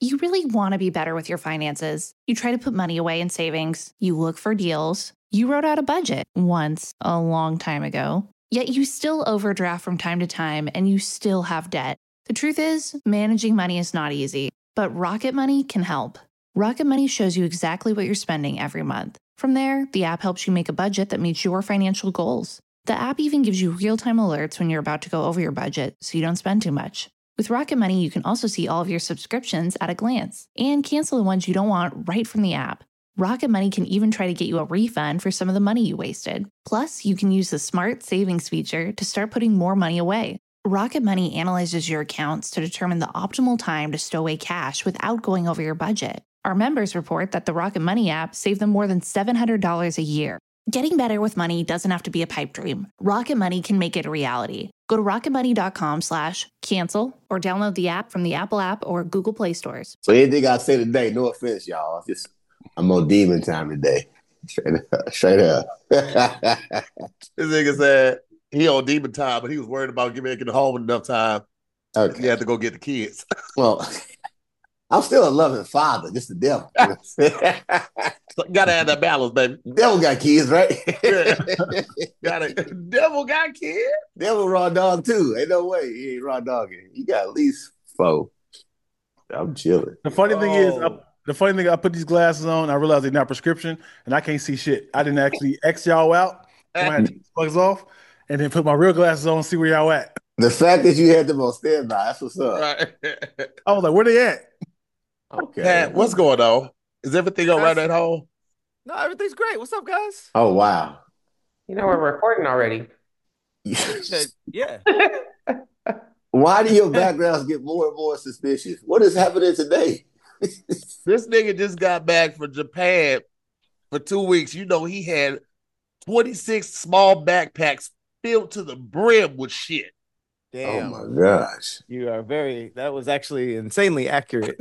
You really want to be better with your finances. You try to put money away in savings. You look for deals. You wrote out a budget once a long time ago. Yet you still overdraft from time to time and you still have debt. The truth is, managing money is not easy, but Rocket Money can help. Rocket Money shows you exactly what you're spending every month. From there, the app helps you make a budget that meets your financial goals. The app even gives you real-time alerts when you're about to go over your budget so you don't spend too much. With Rocket Money, you can also see all of your subscriptions at a glance and cancel the ones you don't want right from the app. Rocket Money can even try to get you a refund for some of the money you wasted. Plus, you can use the Smart Savings feature to start putting more money away. Rocket Money analyzes your accounts to determine the optimal time to stow away cash without going over your budget. Our members report that the Rocket Money app saved them more than $700 a year. Getting better with money doesn't have to be a pipe dream. Rocket Money can make it a reality. Go to rocketmoney.com/cancel or download the app from the Apple app or Google Play stores. So anything I say today, no offense, y'all. I'm on demon time today. Straight up. This nigga said he on demon time, but he was worried about making it home in enough time. Okay. He had to go get the kids. Well, I'm still a loving father. Just the devil. So gotta have that balance, baby. Devil got kids, right? Devil got kids. Devil raw dog too. Ain't no way he ain't raw dogging. He got at least 4. I'm chilling. The funny thing is, I put these glasses on. I realized they're not prescription, and I can't see shit. I didn't actually X y'all out. So I had to take the plugs off, and then put my real glasses on and see where y'all at. The fact that you had them on standby, that's what's up. Right. I was like, where they at? Okay. Pat, what's going on? Is everything all right at home? No, everything's great. What's up, guys? Oh, wow. You know, we're recording already. Yeah. Why do your backgrounds get more and more suspicious? What is happening today? This nigga just got back from Japan for 2 weeks. You know, he had 26 small backpacks filled to the brim with shit. Damn. Oh my gosh. You are that was actually insanely accurate.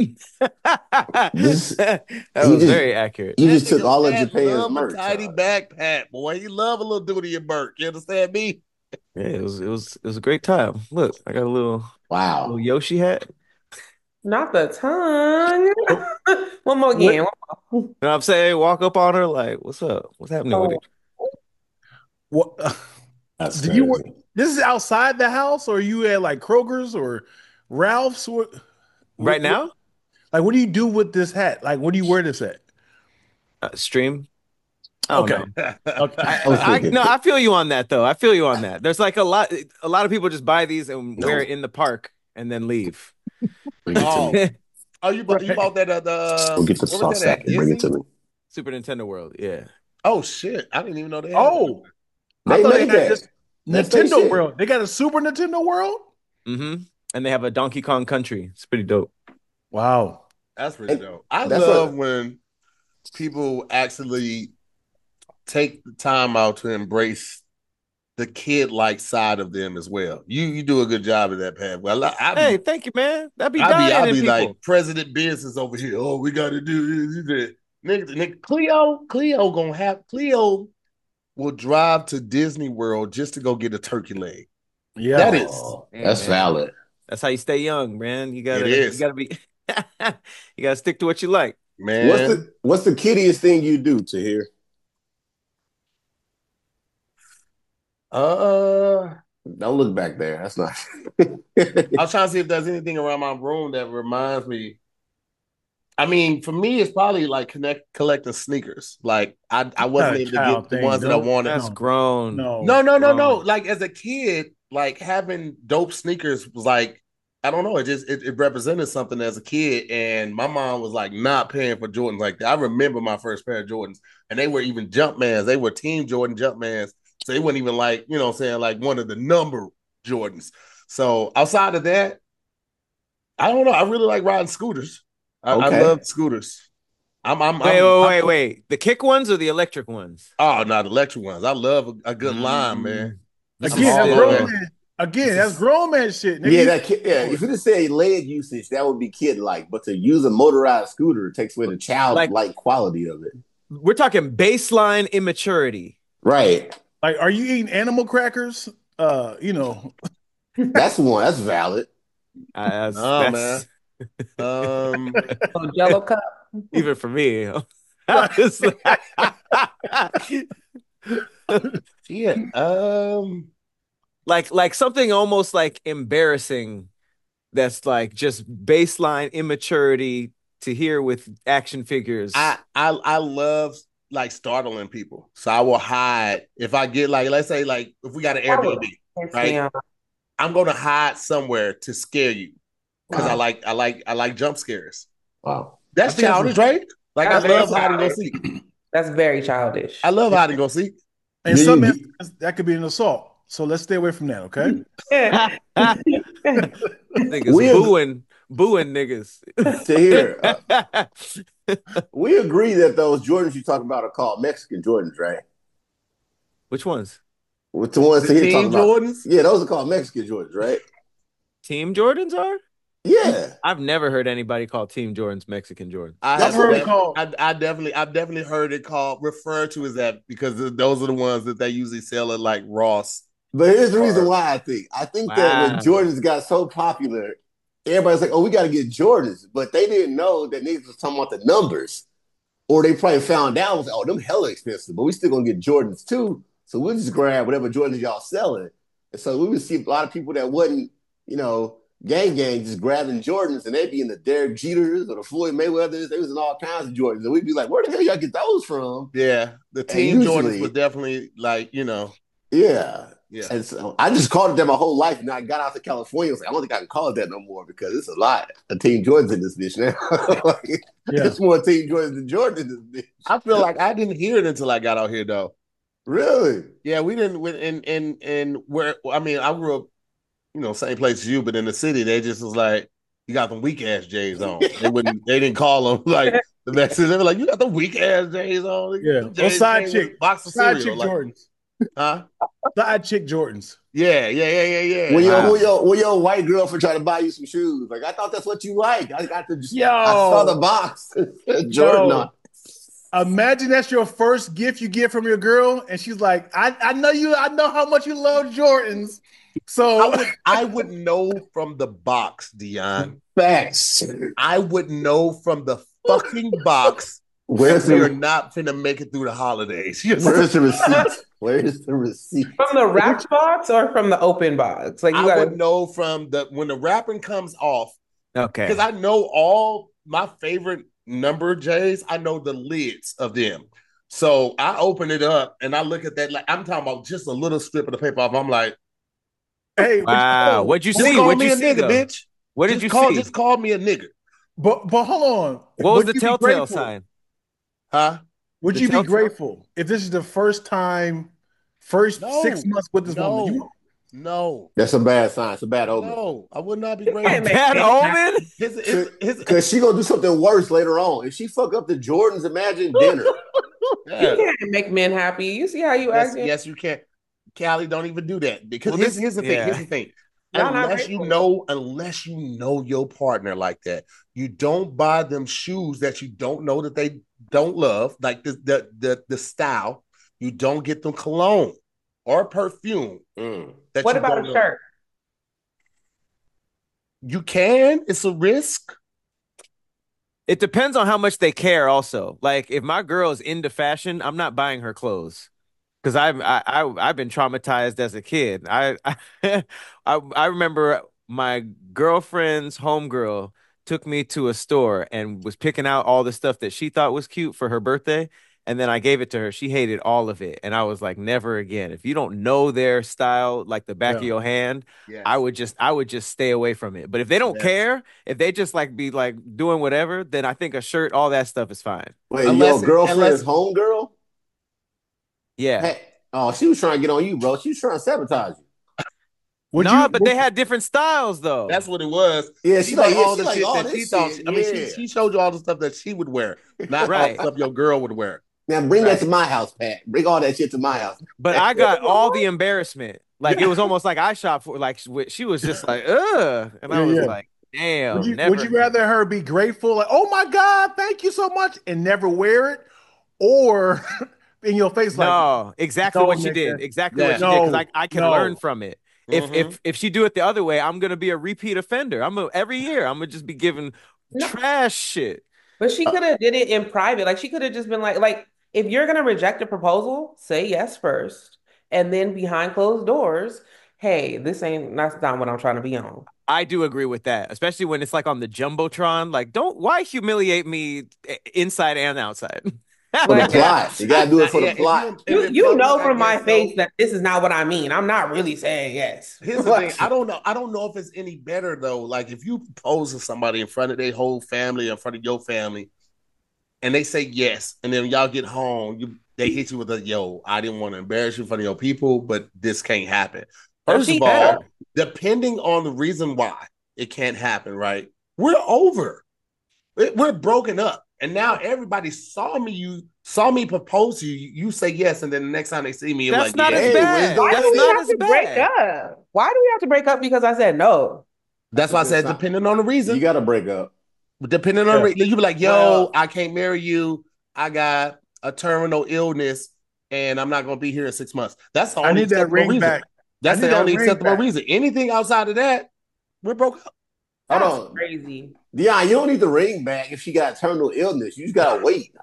This- that was very accurate. You just That took nigga all of Pat Japan's love a merch. tiny backpack, boy. He love a little duty and Burke. You understand me? Yeah, it was a great time. Look, I got a little Wow. Yoshi hat. Not the tongue. One more again. You know what I'm saying? Walk up on her like, what's up? What's happening with it? What? That's Do crazy. you work? This is outside the house, or are you at like Kroger's or Ralph's? Right now? Like, what do you do with this hat? Like, what do you wear this at? Stream. I don't Okay. know. Okay. No, I feel you on that though. I feel you on that. There's like a lot of people just buy these and wear it in the park and then leave. Oh, you bought that at the We'll get the sauce sack and bring it to me. Super Nintendo World, yeah. Oh shit! I didn't even know they had Oh, They I thought they made had that. just That's their Nintendo shit. World. They got a Super Nintendo World? Mm-hmm. And they have a Donkey Kong Country. It's pretty dope. Wow. That's pretty dope. I that's love when people actually take the time out to embrace the kid-like side of them as well. You do a good job of that, Pat. Well, Hey, thank you, man. That'd be I'll dying be in like people. President Business over here. Oh, we got to do this. Nigga, Cleo will drive to Disney World just to go get a turkey leg. Yeah. That is. That's man. valid. That's how you stay young, man. You It is. gotta be you gotta stick to what you like. Man. What's the kiddiest thing you do to hear? Don't look back there. That's not. I was trying to see if there's anything around my room that reminds me. I mean, for me, it's probably like collecting sneakers. Like I wasn't able to get the ones that I wanted. That's grown. No. Like as a kid, like having dope sneakers was like, I don't know. It represented something as a kid, and my mom was like not paying for Jordans like that. I remember my first pair of Jordans, and they were even Jumpmans. They were Team Jordan Jumpmans, so they weren't even like, you know what I'm saying, like one of the number Jordans. So outside of that, I don't know. I really like riding scooters. I love scooters. Wait. The kick ones or the electric ones? Oh, no, the electric ones. I love a good line, man. Again, that's grown man shit. Nigga. If you just say leg usage, that would be kid-like. But to use a motorized scooter takes away the childlike quality of it. We're talking baseline immaturity. Right. Like, are you eating animal crackers? That's one. That's valid. Man. Um, Oh, Jello cup. Even for me. I was yeah. like something almost like embarrassing that's like just baseline immaturity to hear with action figures. I love like startling people, so I will hide if I get like, let's say like if we got an Airbnb, right? I'm gonna hide somewhere to scare you because Wow. I like jump scares. Wow. That's childish, right? Like I love hide and go seek. That's very childish. I love hide and go seek. In some instances, that could be an assault. So let's stay away from that, okay? Niggas booing niggas. To hear, we agree that those Jordans you talk about are called Mexican Jordans, right? Which ones? With the ones The here team talking about, Jordans? yeah, those are called Mexican Jordans, right? Team Jordans are? Yeah, I've never heard anybody call Team Jordans Mexican Jordans. I've heard it called. I've definitely heard it called referred to as that because those are the ones that they usually sell at like Ross. but here's the reason why I think that when Jordans got so popular, everybody's like, "Oh, we got to get Jordans," but they didn't know that niggas was talking about the numbers, or they probably found out was, "Oh, them hella expensive," but we still gonna get Jordans too. So we'll just grab whatever Jordans y'all selling. And so we would see a lot of people that wasn't, gang just grabbing Jordans, and they'd be in the Derek Jeters or the Floyd Mayweathers. They was in all kinds of Jordans. And we'd be like, where the hell y'all get those from? Yeah, the team Jordans was definitely like, Yeah. Yeah. And so I just called it that my whole life. And I got out to California. I was like, I don't think I can call it that no more because it's a lot of Team Jordans in this bitch now. It's more Team Jordans than Jordan in this bitch. I feel like I didn't hear it until I got out here though. Really? Yeah, we didn't. In where I mean, I grew up, same place as you, but in the city, they just was like, you got them weak ass J's on. They didn't call them like the Mexicans. They were like, you got the weak ass J's on. Yeah, or side chick, box of side cereal, chick Jordans. Huh? Side chick Jordans. Yeah. When your white girlfriend try to buy you some shoes, like I thought that's what you like. I saw the box. Jordan on. Imagine that's your first gift you get from your girl, and she's like, I know how much you love Jordans. So I would know from the box, Dion. Facts. I would know from the fucking box. We're not finna make it through the holidays. Where's the receipt? Where is the receipt? From the wrapped box or from the open box? Like I would know from when the wrapping comes off. Okay. Because I know all my favorite number J's, I know the lids of them. So I open it up and I look at that. Like I'm talking about just a little strip of the paper off. I'm like, hey, wow, what'd you see? What'd you see, nigga, bitch? What did you see? Just call me a nigga. But hold on. What was the telltale sign? Huh? Would you be grateful if this is the first 6 months with this woman? No. That's a bad sign. It's a bad omen. No, I would not be grateful. Bad omen? Because she gonna do something worse later on. If she fuck up the Jordans, imagine dinner. You can't make men happy. You see how you act? Yes, you can. Callie, don't even do that. Because here's the thing. Here's the thing. Unless you know your partner like that, you don't buy them shoes that you don't know that they don't love, like the style. You don't get them cologne or perfume. What about a shirt? You can. It's a risk. It depends on how much they care. Also, like if my girl is into fashion, I'm not buying her clothes. Because I've been traumatized as a kid. I remember my girlfriend's homegirl took me to a store and was picking out all the stuff that she thought was cute for her birthday. And then I gave it to her. She hated all of it. And I was like, never again. If you don't know their style like the back of your hand, I would just stay away from it. But if they don't care, if they just like be like doing whatever, then I think a shirt, all that stuff is fine. Wait, your girlfriend's homegirl? Yeah. Hey, she was trying to get on you, bro. She was trying to sabotage you. But they had different styles, though. That's what it was. Yeah, she like all the shit that she thought. I mean, she showed you all the stuff that she would wear, not all the stuff your girl would wear. Now bring that to my house, Pat. Bring all that shit to my house. But I got all the embarrassment. Like it was almost like I shop for. Like she was just like, ugh, and I was like, damn. Would you rather her be grateful, like, oh my God, thank you so much, and never wear it, or in your face, like, no, exactly what she did, exactly what she did, because I can learn from it. If she do it the other way, I'm gonna be a repeat offender. Every year I'm gonna just be giving No, trash shit. but she could have did it in private. Like she could have just been like if you're gonna reject a proposal, say yes first, and then behind closed doors, hey, that's not what I'm trying to be on. I do agree with that, especially when it's like on the jumbotron. Like, why humiliate me inside and outside? For the Like plot. You gotta do it for the Yeah, plot. you know from my so. face that this is not what I mean. I'm not really saying yes. Here's the thing. I don't know. I don't know if it's any better though. Like if you propose to somebody in front of their whole family, in front of your family, and they say yes, and then y'all get home, they hit you with a yo. I didn't want to embarrass you in front of your people, but this can't happen. First of all, depending on the reason why it can't happen, right? We're over. We're broken up, and now everybody saw me propose to you. You say yes, and then the next time they see me, you're That's like, not as yeah, bad. Why do That's we not have as to break bad. up? Why do we have to break up because I said no? That's why I said depending on the reason. You gotta break up. Depending on you be like, yo, I can't marry you. I got a terminal illness, and I'm not gonna be here in 6 months. That's the only I need that acceptable ring reason. back. That's the only acceptable reason. Anything outside of that, we're broke up. That's crazy. Yeah, you don't need the ring back if she got terminal illness. You just gotta wait.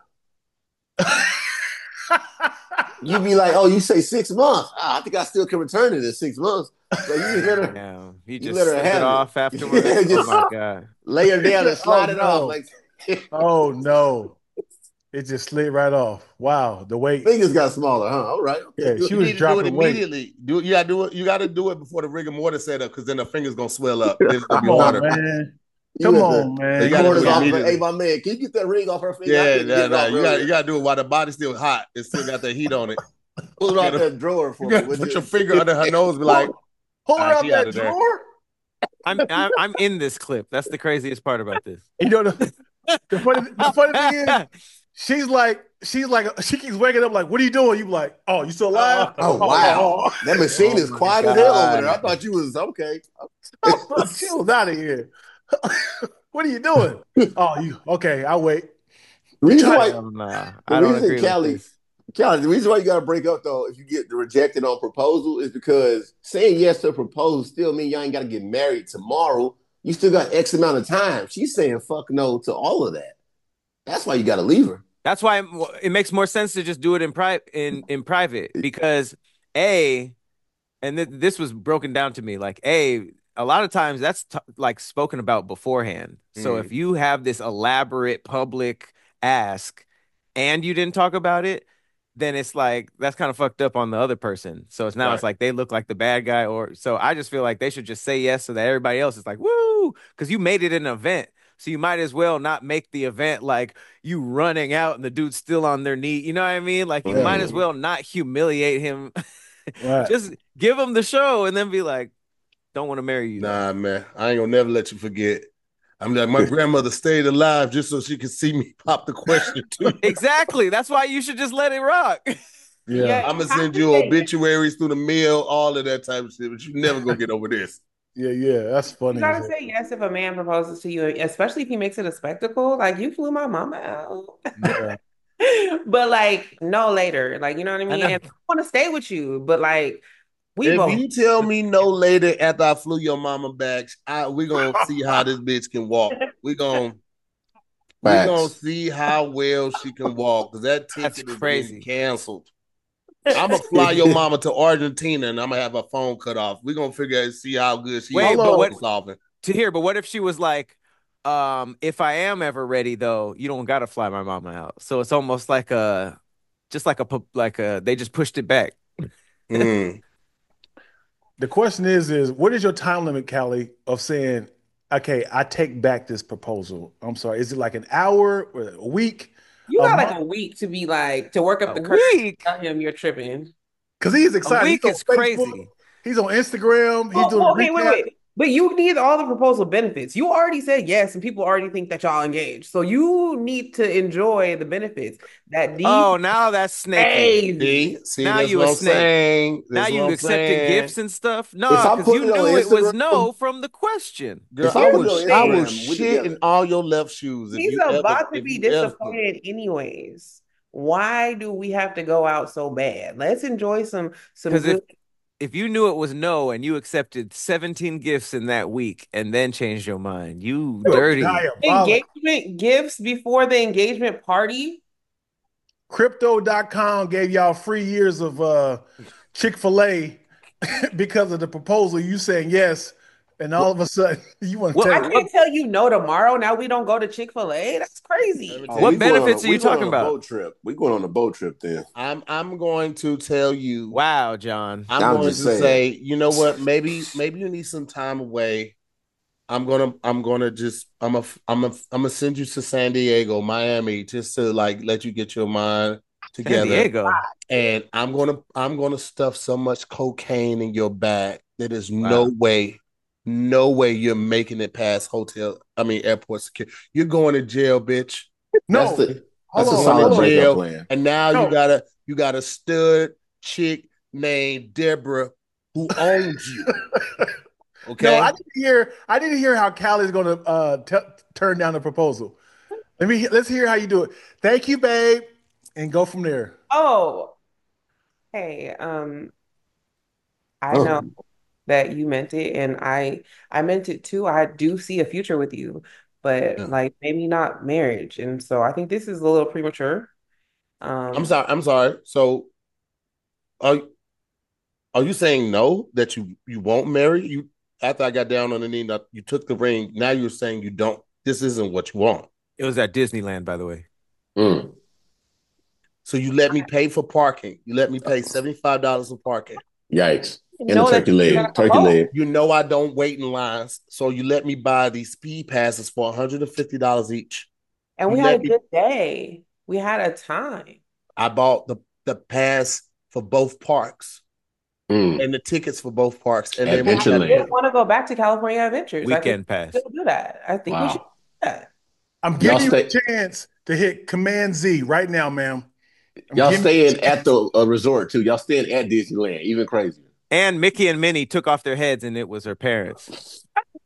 You be like, oh, you say 6 months. I think I still can return it in 6 months. So you just let her. Yeah, you let her slip have it off afterwards. Just oh my god! lay her down and slide it off. Like, oh no, it just slid right off. Wow, the weight. Fingers got smaller, huh? All right. Yeah, she was dropping weight. Immediately. You got to do it before the rigor mortis set up, because then the fingers gonna swell up. It's gonna be Come harder. on, man. Come on, man. You gotta do it hey, my man, can you get that ring off her finger? Yeah, you gotta do it while the body's still hot. It's still got that heat on it. Pull it out that drawer for me. Put your finger under her nose, be like, pull it out that drawer. I'm in this clip. That's the craziest part about this. You know the funny thing is, she keeps waking up like, what are you doing? You like, oh, you still alive? Oh wow, that machine is quiet as hell over there. I thought you was okay. She was out of here. What are you doing? Oh, you okay? I'll wait. The reason why, I don't agree with this. Callie, the reason why you gotta break up though, if you get rejected on proposal, is because saying yes to a proposal still mean y'all ain't gotta get married tomorrow. You still got X amount of time. She's saying fuck no to all of that. That's why you gotta leave her. That's why it makes more sense to just do it in private, because this was broken down to me, like a lot of times that's like spoken about beforehand. So if you have this elaborate public ask and you didn't talk about it, then it's like that's kind of fucked up on the other person. So it's now it's like they look like the bad guy, or so I just feel like they should just say yes so that everybody else is like, woo, because you made it an event. So you might as well not make the event like you running out and the dude's still on their knee. You know what I mean? Like you might as well not humiliate him. Just give him the show and then be like, don't want to marry you. Nah, man. I ain't gonna never let you forget. I'm like, my grandmother stayed alive just so she could see me pop the question too. Exactly. That's why you should just let it rock. Yeah. I'm gonna send you obituaries through the mail, all of that type of shit, but you never gonna get over this. Yeah, that's funny. You gotta say yes if a man proposes to you, especially if he makes it a spectacle. Like you flew my mama out. Yeah. But like no later. Like you know what I mean? I want to stay with you, but like if you tell me no later after I flew your mama back, we're gonna see how this bitch can walk. We're gonna see how well she can walk, because that ticket is crazy. Canceled. I'm gonna fly your mama to Argentina and I'm gonna have her phone cut off. We're gonna figure out and see how good she is. But what if she was like, if I am ever ready though, you don't gotta fly my mama out. So it's almost like they just pushed it back. The question is what is your time limit, Callie, of saying, okay, I take back this proposal? I'm sorry. Is it like an hour or a week? You got like a week to be like, to work up the courage. Tell him you're tripping. Because he's excited. A week is crazy. He's on Instagram. He's doing wait. But you need all the proposal benefits. You already said yes, and people already think that y'all engaged. So you need to enjoy the benefits. Now that's snaky. See, now you a snake. Now you accepted gifts and stuff. No, because you knew it was no from the question. Girl, I will shit in all your left shoes. He's about to be disappointed anyways. Why do we have to go out so bad? Let's enjoy some good. if you knew it was no and you accepted 17 gifts in that week and then changed your mind, you dirty. Engagement gifts before the engagement party. Crypto.com gave y'all free years of Chick-fil-A because of the proposal. You saying yes, and all of a sudden you want to I can't tell you no tomorrow. Now we don't go to Chick-fil-A. That's crazy. What benefits are you talking about? Boat trip. We're going on a boat trip then. I'm going to tell you. Wow, John. I'm going to say, you know what? Maybe you need some time away. I'm gonna send you to San Diego, Miami, just to like let you get your mind together. San Diego. And I'm gonna stuff so much cocaine in your bag that there's no way you're making it past airport security. You're going to jail, bitch. No, that's a solid breakup plan. And now you got a stud chick named Deborah who owns you. Okay. No, I didn't hear how Callie's going to turn down the proposal. Let's hear how you do it. Thank you, babe, and go from there. Oh, hey, I know that you meant it, and I meant it too. I do see a future with you, but like maybe not marriage, and so I think this is a little premature. I'm sorry. So, are you saying no, that you won't marry you? After I got down on the knee, you took the ring. Now you're saying you don't. This isn't what you want. It was at Disneyland, by the way. So you let me pay for parking. You let me pay $75 for parking. Yikes! And a turkey leg. You know I don't wait in lines, so you let me buy these speed passes for $150 each. And we had a good day. We had a time. I bought the pass for both parks. And the tickets for both parks. And then we want to go back to California Adventures. Weekend pass. We'll do that. I think we should do that. I'm giving you a chance to hit Command Z right now, ma'am. Y'all staying at the resort too. Y'all staying at Disneyland. Even crazier. And Mickey and Minnie took off their heads, and it was her parents.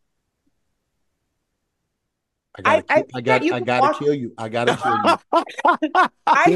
I gotta kill you. I gotta kill you.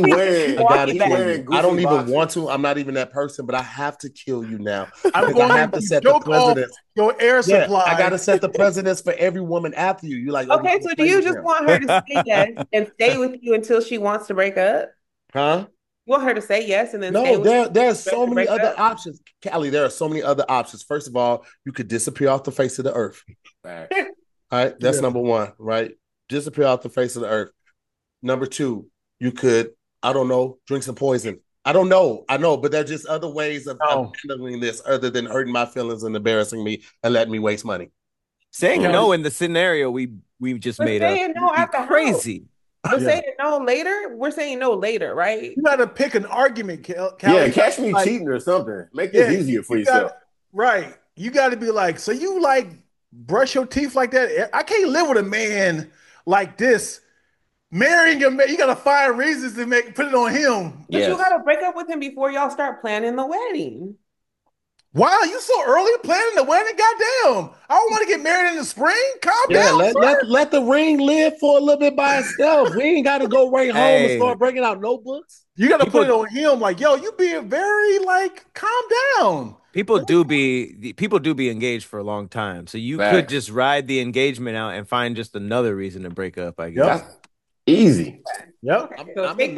I don't even want to. I'm not even that person, but I have to kill you now. I have to set the precedence. Your air supply. I gotta set the precedence for every woman after you. You're like, okay, so do you just want her to say yes and stay with you until she wants to break up? Huh? You want her to say yes and then there are so many other options. Callie, there are so many other options. First of all, you could disappear off the face of the earth. All right, that's number one, right? Disappear off the face of the earth. Number two, you could, I don't know, drink some poison. I don't know. I know, but there's just other ways of handling this other than hurting my feelings and embarrassing me and letting me waste money. Saying no in the scenario we just made up. Saying no after crazy. We're saying no later. We're saying no later, right? You got to pick an argument, Callie. Yeah, catch me cheating or something. Make this easier for yourself. Right. You got to be like, so you like brush your teeth like that? I can't live with a man like this. Marrying a man, you got to find reasons to put it on him. But you got to break up with him before y'all start planning the wedding. Wow, you so early planning the wedding? Goddamn. I don't want to get married in the spring. Calm down. Let the ring live for a little bit by itself. We ain't got to go right home and start breaking out notebooks. You got to put it on him like, yo, you being very calm down. People do be engaged for a long time. So you could just ride the engagement out and find just another reason to break up, I guess. Yep. Easy. Yep. I'm a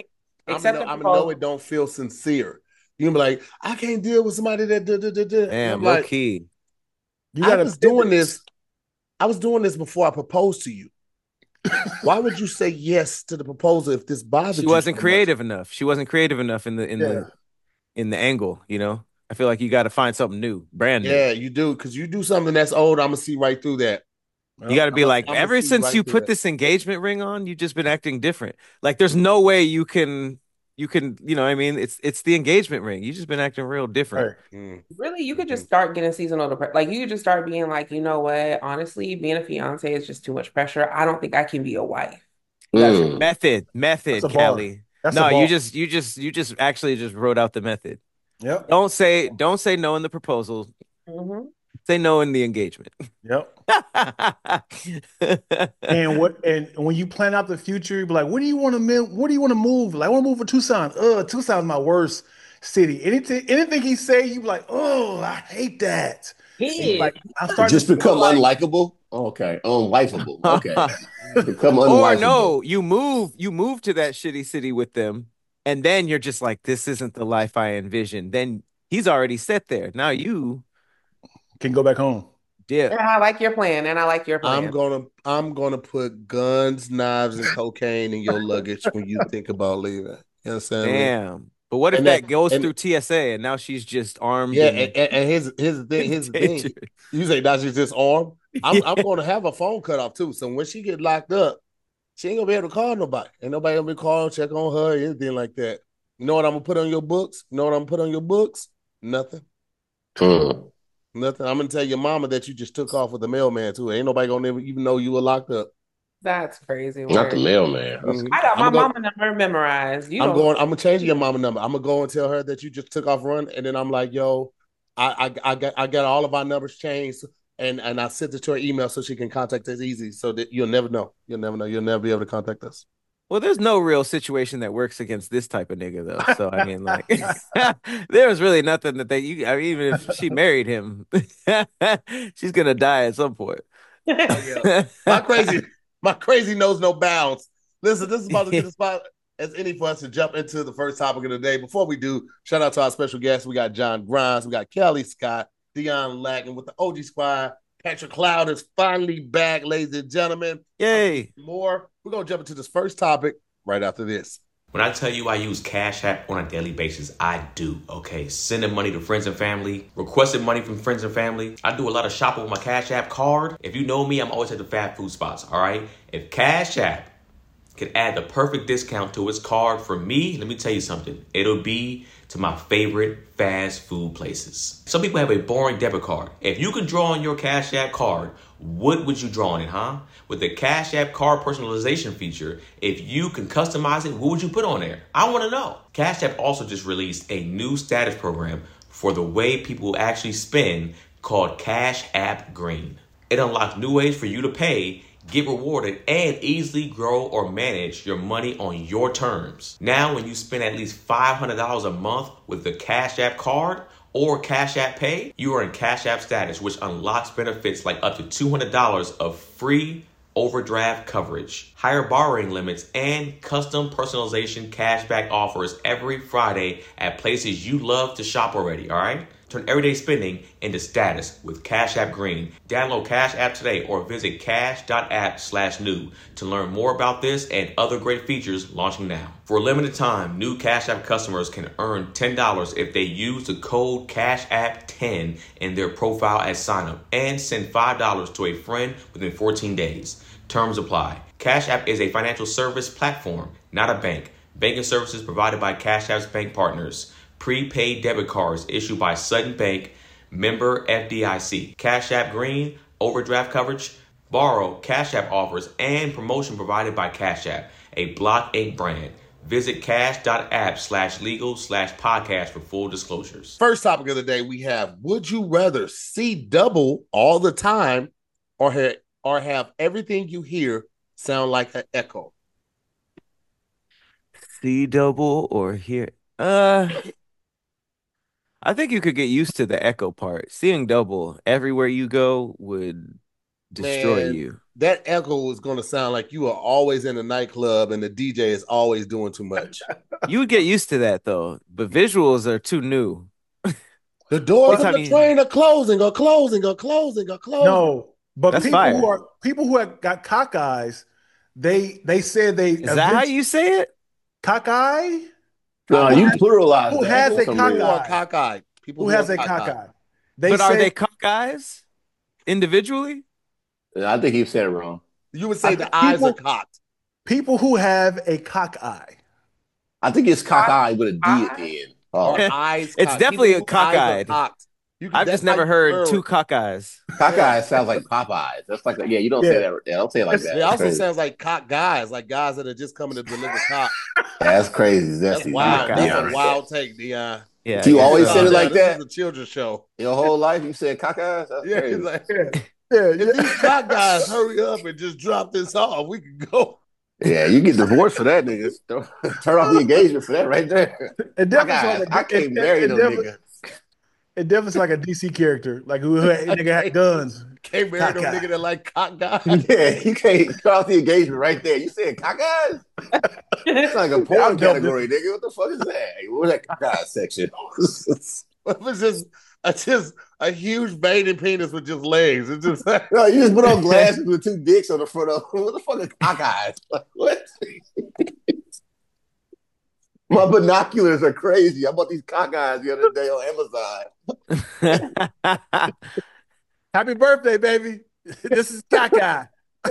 know it don't feel sincere. You can be like, I can't deal with somebody that Damn, low key. I was doing this before I proposed to you. Why would you say yes to the proposal if this bothered you? She wasn't creative enough. She wasn't creative enough in the angle, you know? I feel like you got to find something new, brand new. Yeah, you do, because you do something that's old, I'm gonna see right through that. You got to be like, ever since you put this engagement ring on, you've just been acting different. Like, there's no way you can, you know what I mean? It's the engagement ring. You've just been acting real different. Right. Really, you could just start getting seasonal depression. Like, you could just start being like, you know what? Honestly, being a fiance is just too much pressure. I don't think I can be a wife. Method, Callie. No, you just actually just wrote out the method. Yep. Don't say no in the proposal. Mm-hmm. Say no in the engagement. Yep. and when you plan out the future, you be like, what do you want to move? Like, I want to move to Tucson. Tucson's my worst. city. Anything he say, you be like, oh, I hate that. He Like is. I start Just to feel become like unlikable. Okay, unlifeable. Okay, become Or unlifable. no, you move to that shitty city with them, and then you're just like, this isn't the life I envisioned. Then he's already set there. Now you can go back home. dip. And I like your plan, and I like your I'm plan. gonna put guns, knives, and cocaine in your luggage when you think about leaving. You understand me? Damn. But what if And that goes and through TSA and now she's just armed yeah, and and here's the thing. dangerous? You say now she's just armed. I'm Yeah. gonna have a phone cut off too. So when she get locked up, she ain't gonna be able to call nobody. Ain't nobody gonna be calling, check on her, or anything like that. You know what I'm gonna put on your books? You know what I'm gonna put on your books? Nothing. Nothing. I'm gonna tell your mama that you just took off with the mailman too. Ain't nobody gonna even know you were locked up. That's crazy Not the work. mailman. I got my I'm gonna mama number memorized. You I'm don't. going. I'm gonna change your mama number. I'm gonna go and tell her that you just took off run, and then I'm like, yo, I got all of our numbers changed, and I sent it to her email so she can contact us easy, so that you'll never know. You'll never know. You'll never be able to contact us. Well, there's no real situation that works against this type of nigga though. So I mean, like, there was really nothing that I mean, even if she married him, she's gonna die at some point. Yeah. My crazy knows no bounds. Listen, this is about to get as far as any for us to jump into the first topic of the day. Before we do, shout out to our special guests. We got John Grimes, we got Kelly Scott, Dion Lacken with the OG Squad. Patrick Cloud is finally back, ladies and gentlemen. Yay! More. We're gonna jump into this first topic right after this. When I tell you I use Cash App on a daily basis, I do, okay? Sending money to friends and family, requesting money from friends and family. I do a lot of shopping with my Cash App card. If you know me, I'm always at the fast food spots, all right? If Cash App can add the perfect discount to its card for me, let me tell you something. It'll be to my favorite fast food places. Some people have a boring debit card. If you could draw on your Cash App card, what would you draw on it, huh? With the Cash App card personalization feature, if you can customize it, what would you put on there? I want to know. Cash App also just released a new status program for the way people actually spend called Cash App Green. It unlocks new ways for you to pay, get rewarded, and easily grow or manage your money on your terms. Now, when you spend at least $500 a month with the Cash App card or Cash App Pay, you are in Cash App status, which unlocks benefits like up to $200 of free overdraft coverage, higher borrowing limits, and custom personalization cashback offers every Friday at places you love to shop already, all right? Turn everyday spending into status with Cash App Green. Download Cash App today or visit cash.app/new to learn more about this and other great features launching now. For a limited time, new Cash App customers can earn $10 if they use the code CashApp10 in their profile at signup and send $5 to a friend within 14 days. Terms apply. Cash App is a financial service platform, not a bank. Banking services provided by Cash App's bank partners. Prepaid debit cards issued by Sutton Bank, member FDIC. Cash App Green, overdraft coverage, borrow, Cash App offers, and promotion provided by Cash App, a Block Inc. brand. Visit cash.app/legal/podcast for full disclosures. First topic of the day we have, would you rather see double all the time or have everything you hear sound like an echo? See double or hear? I think you could get used to the echo part. Seeing double everywhere you go would destroy you. That echo is going to sound like you are always in a nightclub and the DJ is always doing too much. You would get used to that though, but visuals are too new. The doors of the train are closing or closing or closing or closing. No, but That's people who have got cockeyes, they said they Is that how you say it? Cockeye? No, you pluralize. Who has a cockeye? People who has a cockeye? But are they cockeyes individually? I think he said it wrong. You would say the eyes are cocked. People who have a cockeye. I think it's cockeye with a D at the end. Or eyes. It's definitely a cockeyed. I've just never heard two cockeyes. Cockeye sounds like Popeyes. That's like, you don't say that. Yeah, don't say it like that. It also sounds like cock guys, like guys that are just coming to deliver cock. That's crazy. That's wild. That's a wild take, Dion. Yeah, you always said it like that. This is a children's show. Your whole life, you said cockeyes. Crazy. If these cock guys hurry up and just drop this off, we can go. Yeah, you get divorced for that, nigga. Turn off the engagement for that right there. I can't marry no nigga. It definitely like a DC character, like who nigga had guns. Can't marry no nigga that like cock guys. Yeah, you can't cut off the engagement right there. You said cock guys? It's like a porn category, nigga. What the fuck is that? Where's that cock guys section? It was just a huge bathing penis with just legs. It's just no, you just put on glasses with two dicks on the front of them. What the fuck is cock eyes? Like, what? My binoculars are crazy. I bought these cock eyes the other day on Amazon. Happy birthday, baby. This is cock eye.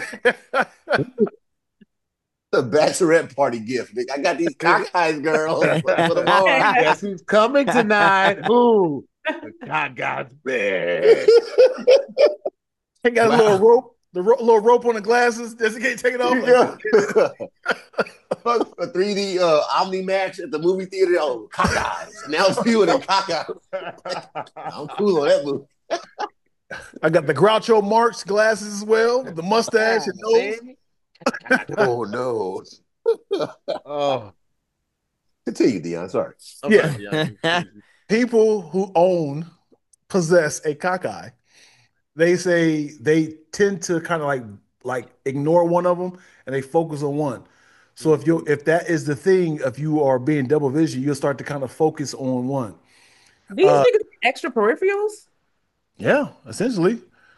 The bachelorette party gift. I got these cock eyes, girls. Guess who's coming tonight? Who? The cock eyes, man. He got a little rope. Little rope on the glasses. Does he can't take it off? Yeah. A 3D Omni match at the movie theater. Oh, cock eyes. Now it's fewer than cock eyes. I'm cool on that movie. I got the Groucho Marx glasses as well. The mustache and nose. Oh no. Oh. Continue, Dion. Sorry. Yeah. People who possess a cock eye, they say they tend to kind of like ignore one of them and they focus on one. So if that is the thing, if you are being double vision, you'll start to kind of focus on one. These niggas extra peripherals? Yeah, essentially.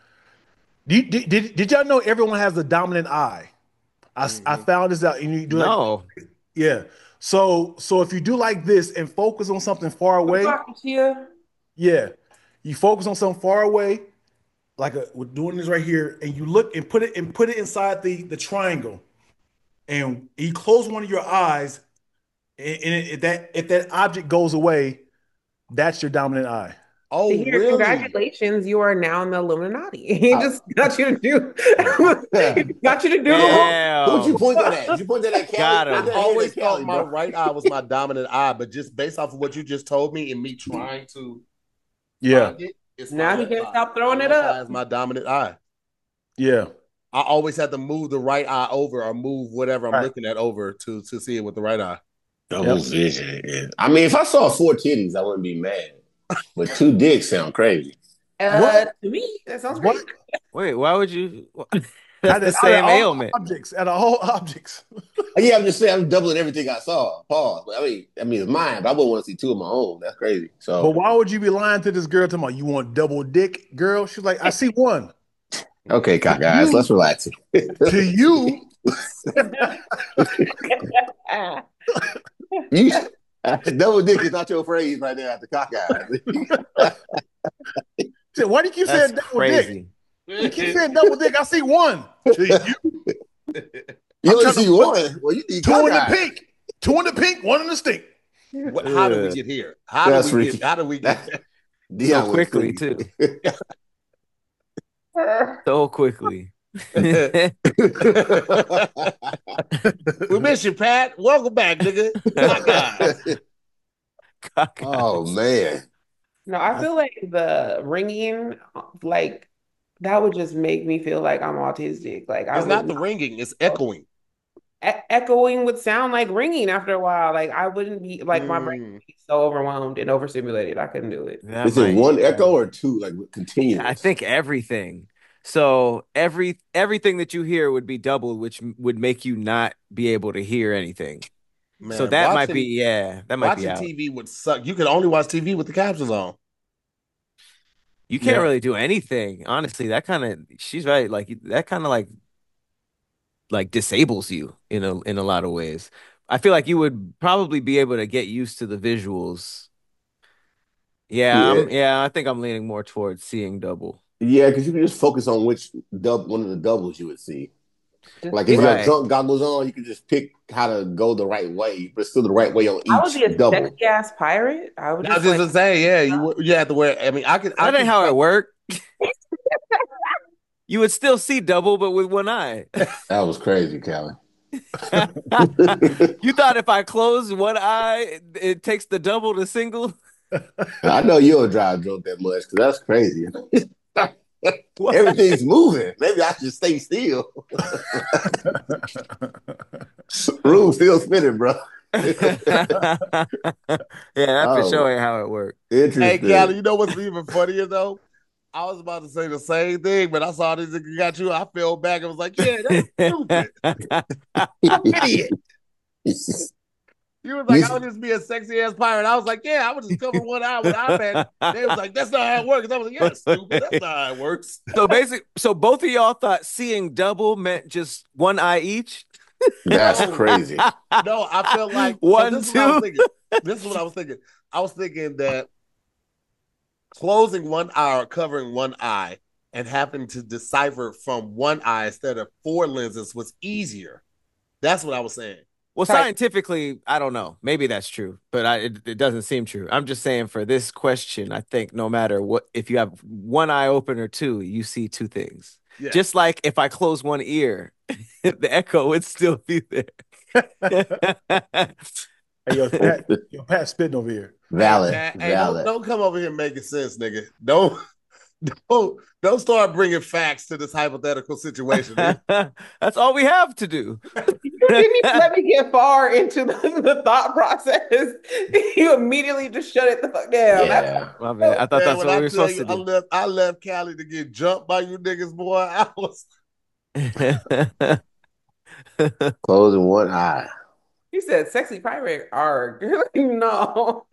Did y'all know everyone has a dominant eye? I found this out. And you do yeah. So if you do like this and focus on something far away, yeah, you focus on something far away, we're doing this right here, and you look and put it inside the triangle, and you close one of your eyes, and if that object goes away, that's your dominant eye. Oh, really? Congratulations! You are now in the Illuminati. He just got you to do. Got you to do. Who'd you point that at? Did you point that at Cali? Got him. I always thought my right eye was my dominant eye, but just based off of what you just told me and me trying to, Now he can't stop throwing it up. As my dominant eye. Yeah. I always have to move the right eye over or move whatever I'm looking at over to see it with the right eye. Double vision. Yeah. I mean, if I saw 4 titties, I wouldn't be mad. But 2 dicks sound crazy. To me, that sounds great. Wait, why would you? That's the same ailment. Out of all objects. Yeah, I'm just saying I'm doubling everything I saw. Pause. I mean, it's mine, but I wouldn't want to see 2 of my own. That's crazy. So, but why would you be lying to this girl? Talking about you want double dick, girl? She's like, I see one. Okay, guys, let's relax. To you, double dick is not your phrase right there at the cock eye. So why do you keep saying double dick? You keep saying double dick. I see one. To you. You only see one. Well, you need 2 in the pink. 2 in the pink, 1 in the stink. How did we get here? How did we get there? So quickly, too. So quickly. We miss you, Pat. Welcome back, nigga. Oh man. No, I feel like the ringing, like that would just make me feel like I'm autistic. Like it's not the ringing; it's echoing. Echoing would sound like ringing after a while. Like I wouldn't be like my brain would be so overwhelmed and overstimulated. I couldn't do it. Is it 1 echo or 2? Like continuous? I think everything. So everything that you hear would be doubled, which would make you not be able to hear anything. Man, so that might be out. Watching TV would suck. You can only watch TV with the captions on. You can't really do anything, honestly. That kind of she's right. Like that kind of like disables you in a lot of ways. I feel like you would probably be able to get used to the visuals. I think I'm leaning more towards seeing double. Yeah, because you can just focus on which one of the doubles you would see. Like if you have drunk goggles on, you can just pick how to go the right way, but still the right way on each double. I would be a sexy ass pirate. I was just gonna say, you have to wear. I mean, that ain't how it worked. You would still see double, but with one eye. That was crazy, Calvin. You thought if I close one eye, it takes the double to single? I know you don't drive drunk that much because that's crazy. Everything's moving. Maybe I should stay still. Room still spinning, bro. Yeah, that for sure ain't how it works. Interesting. Hey, Callie, you know what's even funnier though? I was about to say the same thing, but I saw this nigga got you. I fell back and was like, yeah, that's stupid. Idiot. You was like, I would just be a sexy ass pirate. I was like, yeah, I would just cover one eye with iPad. They was like, that's not how it works. I was like, yeah, that's stupid. That's not how it works. So both of y'all thought seeing double meant just one eye each? That's crazy. No, I felt like this is what I was thinking. I was thinking that closing one eye or covering one eye and having to decipher from one eye instead of 4 lenses was easier. That's what I was saying. Well, scientifically, I don't know. Maybe that's true, but it doesn't seem true. I'm just saying for this question, I think no matter what, if you have one eye open or two, you see 2 things. Yeah. Just like if I close one ear, the echo would still be there. Hey, Pat spitting over here. Valid. Hey, don't come over here making sense, nigga. Don't start bringing facts to this hypothetical situation. That's all we have to do. You didn't even let me get far into the thought process. You immediately just shut it the fuck down. Yeah, my bad. I thought that's what we were supposed to do. I left Callie to get jumped by you niggas, boy. I was closing one eye. You said sexy pirate arg. No.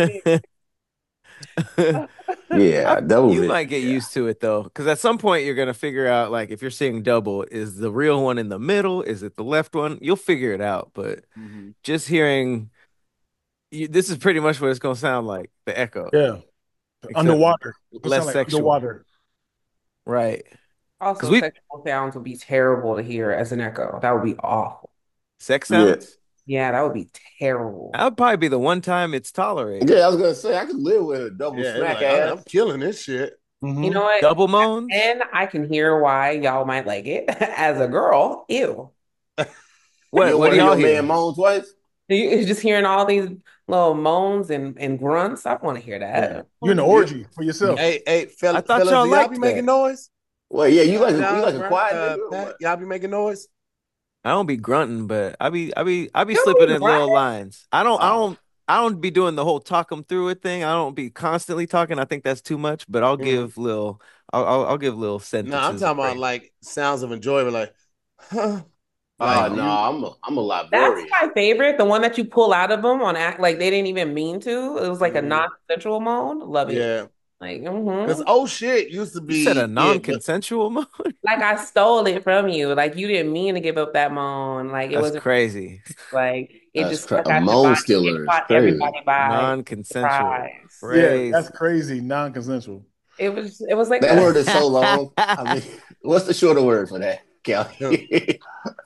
Yeah, you might get used to it though, because at some point you're gonna figure out, like, if you're seeing double, is the real one in the middle? Is it the left one? You'll figure it out. But just hearing, this is pretty much what it's gonna sound like, the echo. Yeah, underwater, less sexual. Underwater, right? Also, sexual sounds would be terrible to hear as an echo. That would be awful. Sex sounds. Yeah, that would be terrible. That would probably be the one time it's tolerated. Yeah, I was gonna say I could live with a double smack ass. I'm killing this shit. You know what? Double moans? And I can hear why y'all might like it. As a girl, ew. What do y'all hear? Man moan twice? You're just hearing all these little moans and grunts. I want to hear that. Yeah. You're in the orgy for yourself. Hey, fellas, I thought y'all y'all be making noise? Well, yeah, you like a quiet nigga? Y'all be making noise? I don't be grunting, but I be slipping in little lines. I don't be doing the whole talk them through it thing. I don't be constantly talking. I think that's too much, but I'll give little sentences. No, I'm talking about like sounds of enjoyment, like huh. No, I'm a librarian. That's my favorite. The one that you pull out of them on act like they didn't even mean to. It was like a non-consensual moan. Love it. Yeah. Like, because oh shit used to be. You said a non-consensual moan? Like I stole it from you. Like you didn't mean to give up that moan. Like it was crazy. Like it just a moan stealer. Everybody by non-consensual. Yeah, that's crazy. Non-consensual. It was like that word is so long. I mean, what's the shorter word for that, Callie?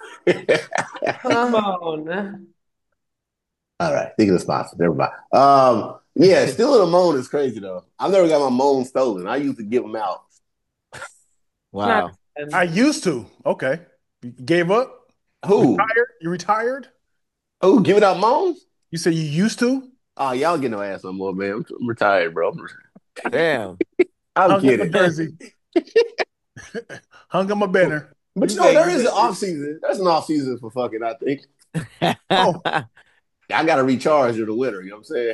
Moan. All right, think of the sponsor. Never mind. Yeah, stealing a moan is crazy though. I've never got my moan stolen. I used to give them out. Wow. I used to. Okay. You gave up? Who? You retired? Oh, giving out moans? You said you used to? Oh, y'all get no ass no more, man. I'm retired, bro. Damn. I'm kidding. Hung up my banner. But you know, there is an off season. There's an off season for fucking, I think. I gotta recharge in the winter, you know what I'm saying?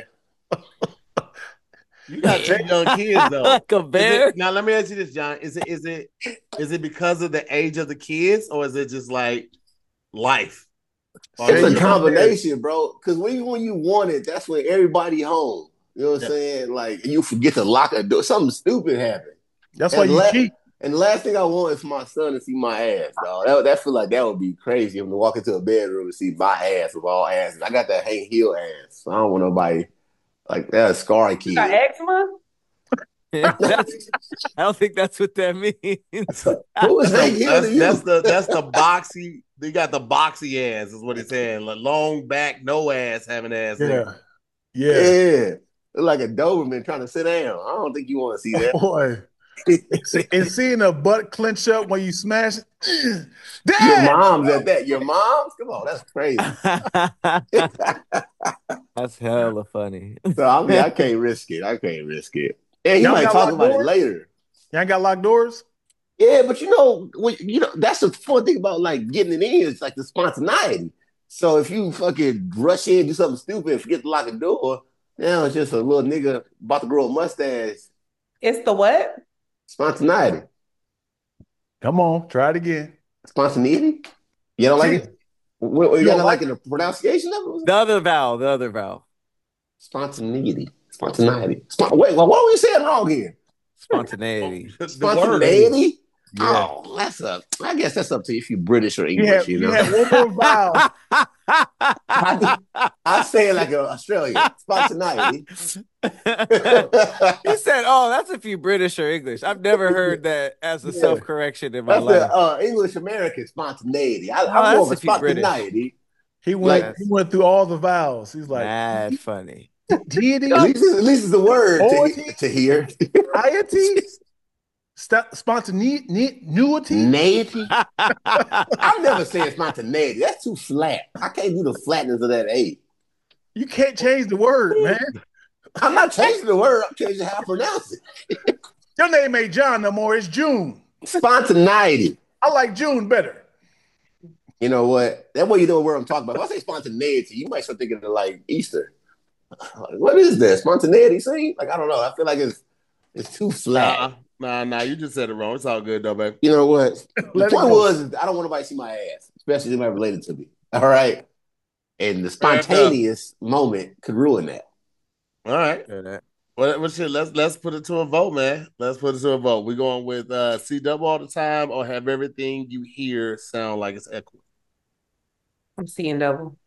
You got 2 young kids though. Like a bear. Now let me ask you this, John. Is it because of the age of the kids, or is it just like life? It's a combination, bro. Because when you want it, that's when everybody home. You know what I'm saying? Like you forget to lock a door. Something stupid happened. That's why you cheat. And the last thing I want is for my son to see my ass, dog. That feel like that would be crazy. I'm to walk into a bedroom and see my ass with all asses. I got that Hank Hill ass. So I don't want nobody like that. Scarry kid. You got eczema? I don't think that's what that means. Who is Hank Hill? That's the boxy. They got the boxy ass, is what he's saying. Like long back, no ass, having ass. Yeah. Like a Doberman trying to sit down. I don't think you want to see that. Boy. And seeing a butt clench up when you smash it. Your mom's at that. Your mom's? Come on, that's crazy. That's hella funny. So I can't risk it. And he might talk about it later. Y'all got locked doors? Yeah, but that's the fun thing about like getting it in. It's like the spontaneity. So if you fucking rush in, do something stupid, and forget to lock a door, now it's just a little nigga about to grow a mustache. It's the what? Spontaneity. Come on, try it again. Spontaneity? You don't like it? You don't like the pronunciation of it? The other vowel. Spontaneity. Wait, what were we saying wrong here? Spontaneity. Spontaneity? Yeah. Oh, I guess that's up to you if you're British or English, you had one more vowel. I say it like an Australian. Spontaneity. He said, "Oh, that's if you British or English." I've never heard that as a self-correction in my life. That's the English American spontaneity. I'm more of a spontaneity. He went through all the vowels. He's like, "That's funny." Deity. At least it's a word to hear. Piety. Spontaneity. I'm never saying spontaneity. That's too flat. I can't do the flatness of that A. You can't change the word, man. I'm not changing the word. I'm changing how I pronounce it. Your name ain't John no more. It's June. Spontaneity. I like June better. You know what? That way you know where I'm talking about. If I say spontaneity, you might start thinking of like Easter. What is that? Spontaneity? See? Like, I don't know. I feel like it's too flat. Nah, you just said it wrong. It's all good though, baby. You know what? The point was, I don't want nobody to see my ass, especially if anybody related to me. All right? And the spontaneous moment could ruin that. All right. Well, shit, let's put it to a vote, man. Let's put it to a vote. We're going with C double all the time or have everything you hear sound like it's echoing. I'm seeing double.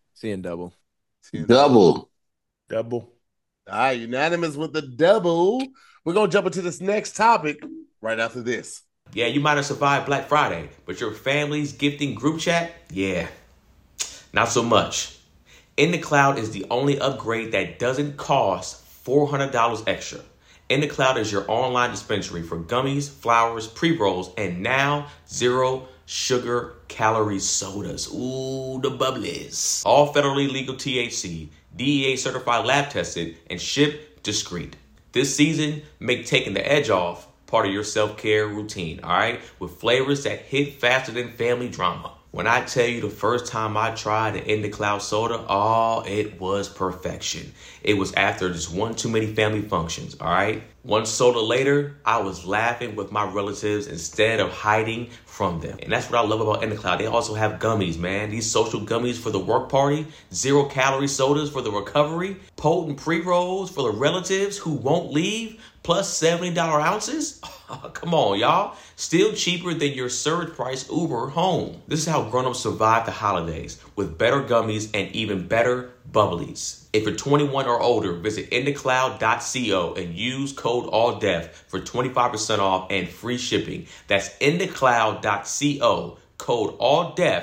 Double. All right, unanimous with the double. We're going to jump into this next topic right after this. Yeah, you might have survived Black Friday, but your family's gifting group chat? Yeah, not so much. In the Cloud is the only upgrade that doesn't cost $400 extra. In the Cloud is your online dispensary for gummies, flowers, pre-rolls, and now 0 sugar calorie sodas. Ooh, the bubblies. All federally legal THC, DEA certified lab tested, and shipped discreet. This season, make taking the edge off part of your self-care routine, all right? With flavors that hit faster than family drama. When I tell you the first time I tried an In the Cloud soda, it was perfection. It was after just one too many family functions, all right? One soda later, I was laughing with my relatives instead of hiding from them. And that's what I love about In the Cloud. They also have gummies, man. These social gummies for the work party, 0 calorie sodas for the recovery, potent pre-rolls for the relatives who won't leave, plus $70 ounces. Come on, y'all. Still cheaper than your surge price Uber home. This is how grown-ups survive the holidays with better gummies and even better bubblies. If you're 21 or older, visit inthecloud.co and use code ALLDEF for 25% off and free shipping. That's inthecloud.co, code ALLDEF,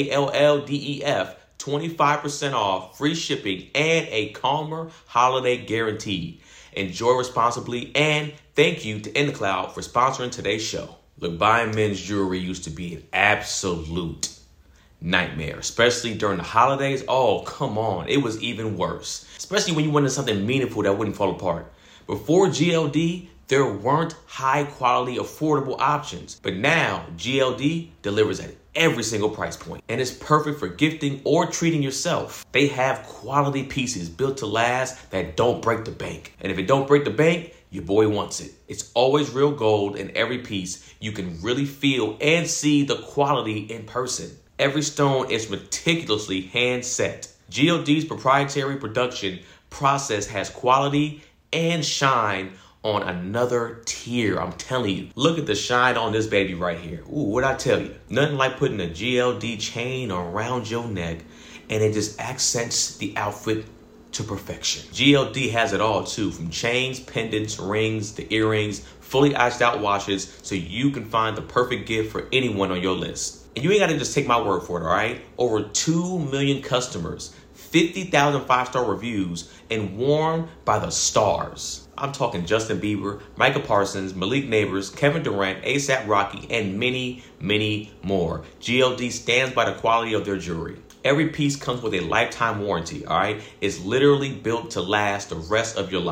ALLDEF, 25% off, free shipping, and a calmer holiday guarantee. Enjoy responsibly, and thank you to In the Cloud for sponsoring today's show. Look, buying men's jewelry used to be an absolute nightmare, especially during the holidays. Oh, come on. It was even worse, especially when you wanted something meaningful that wouldn't fall apart. Before GLD, there weren't high quality, affordable options. But now GLD delivers at every single price point, and it's perfect for gifting or treating yourself. They have quality pieces built to last that don't break the bank. And if it don't break the bank, your boy wants it. It's always real gold in every piece. You can really feel and see the quality in person. Every stone is meticulously hand set. GLD's proprietary production process has quality and shine on another tier. I'm telling you, look at the shine on this baby right here. Ooh, what'd I tell you? Nothing like putting a GLD chain around your neck and it just accents the outfit to perfection. GLD has it all too, from chains, pendants, rings, the earrings, fully iced out watches, so you can find the perfect gift for anyone on your list. And you ain't gotta just take my word for it, all right? Over 2 million customers, 50,000 5-star reviews, and worn by the stars. I'm talking Justin Bieber, Micah Parsons, Malik Neighbors, Kevin Durant, A$AP Rocky, and many, many more. GLD stands by the quality of their jewelry. Every piece comes with a lifetime warranty, all right? It's literally built to last the rest of your life.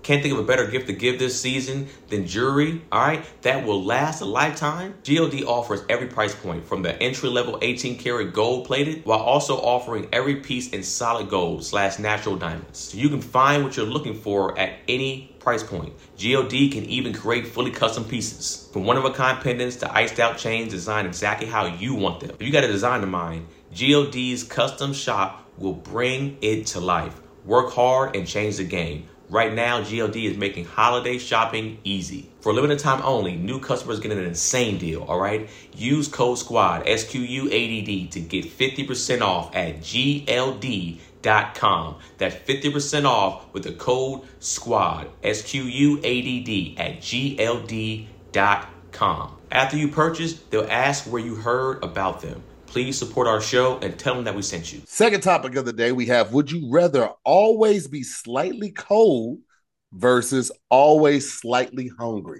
Can't think of a better gift to give this season than jewelry, all right, that will last a lifetime? GLD offers every price point from the entry-level 18-karat gold-plated while also offering every piece in solid gold/natural diamonds. So you can find what you're looking for at any price point. GLD can even create fully custom pieces. From one-of-a-kind pendants to iced-out chains designed exactly how you want them. If you got a design in mind, GLD's custom shop will bring it to life. Work hard and change the game. Right now, GLD is making holiday shopping easy. For a limited time only, new customers get an insane deal, all right? Use code SQUAD, SQUADD, to get 50% off at GLD.com. That's 50% off with the code SQUAD, SQUADD, at GLD.com. After you purchase, they'll ask where you heard about them. Please support our show and tell them that we sent you. Second topic of the day, we have, would you rather always be slightly cold versus always slightly hungry?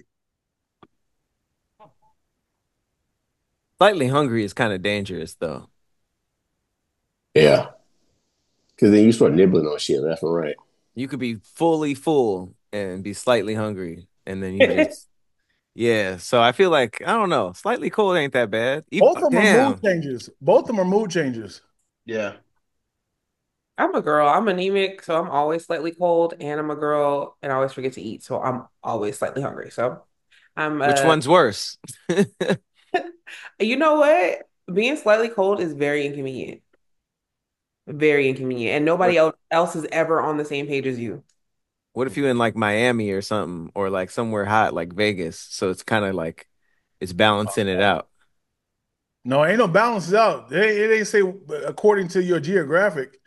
Slightly hungry is kind of dangerous, though. Yeah. Because then you start nibbling on shit left and right. You could be fully full and be slightly hungry, and then you just... Yeah, so I feel like, I don't know, slightly cold ain't that bad. Both of them are mood changes. Both of them are mood changes. Yeah. I'm a girl. I'm anemic, so I'm always slightly cold, and I'm a girl, and I always forget to eat, so I'm always slightly hungry. So I'm. Which one's worse? You know what? Being slightly cold is very inconvenient. Very inconvenient, and nobody else is ever on the same page as you. What if you're in like Miami or something, or like somewhere hot like Vegas? So it's kind of like it's balancing it out. No, ain't no balance out. It ain't say according to your geographic.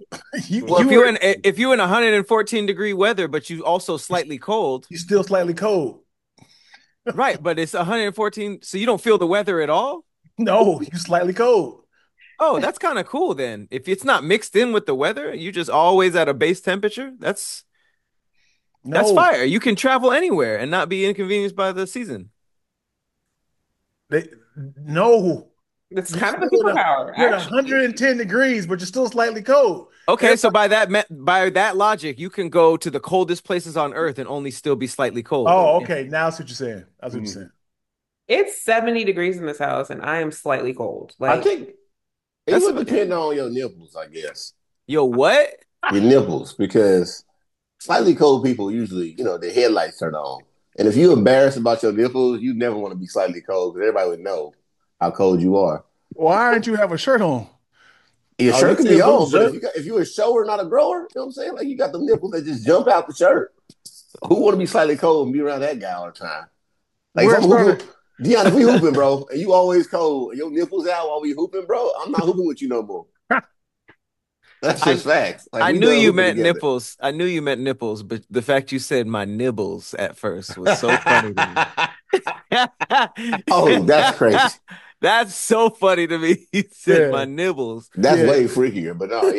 If you're in 114-degree weather, but you also slightly cold, you're still slightly cold. Right, but it's 114, so you don't feel the weather at all? No, you're slightly cold. Oh, that's kind of cool then. If it's not mixed in with the weather, you just always at a base temperature. That's fire. You can travel anywhere and not be inconvenienced by the season. No. It's kind of a superpower. You're at 110 degrees, but you're still slightly cold. Okay, so by that logic, you can go to the coldest places on Earth and only still be slightly cold. Oh, okay. Now that's what you're saying. That's what you're saying. It's 70 degrees in this house, and I am slightly cold. I think it would depend on your nipples, I guess. Yo, what? Your nipples, because slightly cold people usually, the headlights turn on. And if you're embarrassed about your nipples, you never want to be slightly cold because everybody would know how cold you are. Why aren't you have a shirt on? Your shirt can be on, but if you're a shower, not a grower, you know what I'm saying? Like you got the nipples that just jump out the shirt. Who want to be slightly cold and be around that guy all the time? Like Deon, if we hooping, bro, and you always cold, and your nipples out while we hooping, bro, I'm not hooping with you no more. That's just facts. Like, I knew you meant nipples. I knew you meant nipples, but the fact you said my nibbles at first was so funny to me. Oh, that's crazy. That's so funny to me. He said my nibbles. That's way freakier, but no,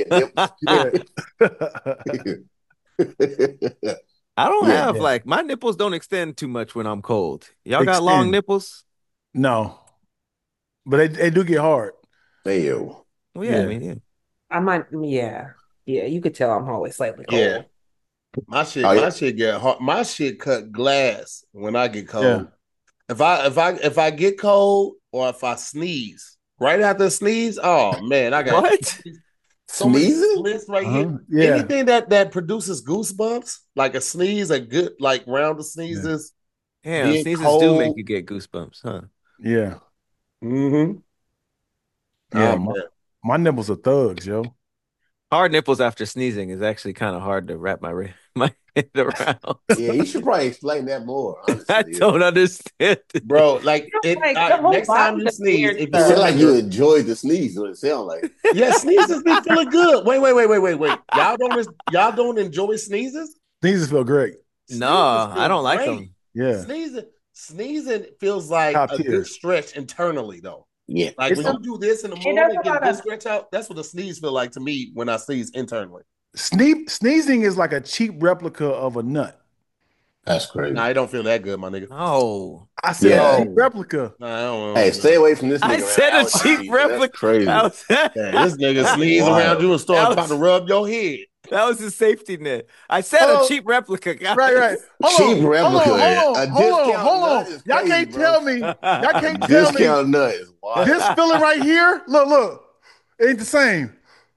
I don't have like my nipples don't extend too much when I'm cold. Y'all got long nipples? No, but they do get hard. Well, yeah, I mean, I might, yeah. You could tell I'm always slightly cold. Yeah, my shit get hard. My shit cut glass when I get cold. Yeah. If I get cold or if I sneeze right after sneeze, oh man, I got what? Sneezing right here. Yeah. Anything that produces goosebumps, like a sneeze, a good like round of sneezes. Yeah, sneezes do make you get goosebumps, huh? Yeah. Mm-hmm. Yeah, my nipples are thugs, yo. Hard nipples after sneezing is actually kind of hard to wrap my head around. Yeah, you should probably explain that more. Honestly, I don't understand, bro. Like, next time you sneeze, it sounds like you enjoyed the sneeze. What it sounds like? Yeah, sneezes be feeling good. Wait. Y'all don't enjoy sneezes? Sneezes feel great. No, I don't like them. Yeah, sneezing feels like a good stretch internally, though. Yeah, like when you do this in the morning and get this stretch out, that's what a sneeze feel like to me when I sneeze internally. Sneezing is like a cheap replica of a nut. That's crazy. Nah, I don't feel that good, my nigga. Oh, I said cheap replica. I don't know. Hey, stay away from this nigga. I said a cheap replica. That's crazy. This nigga sneeze around you and start trying to rub your head. That was his safety net. I said a cheap replica, guys. Right. Cheap replica. Hold on. Y'all can't tell me. Y'all can't tell me. Discount nut is wild. This feeling right here, look, ain't the same.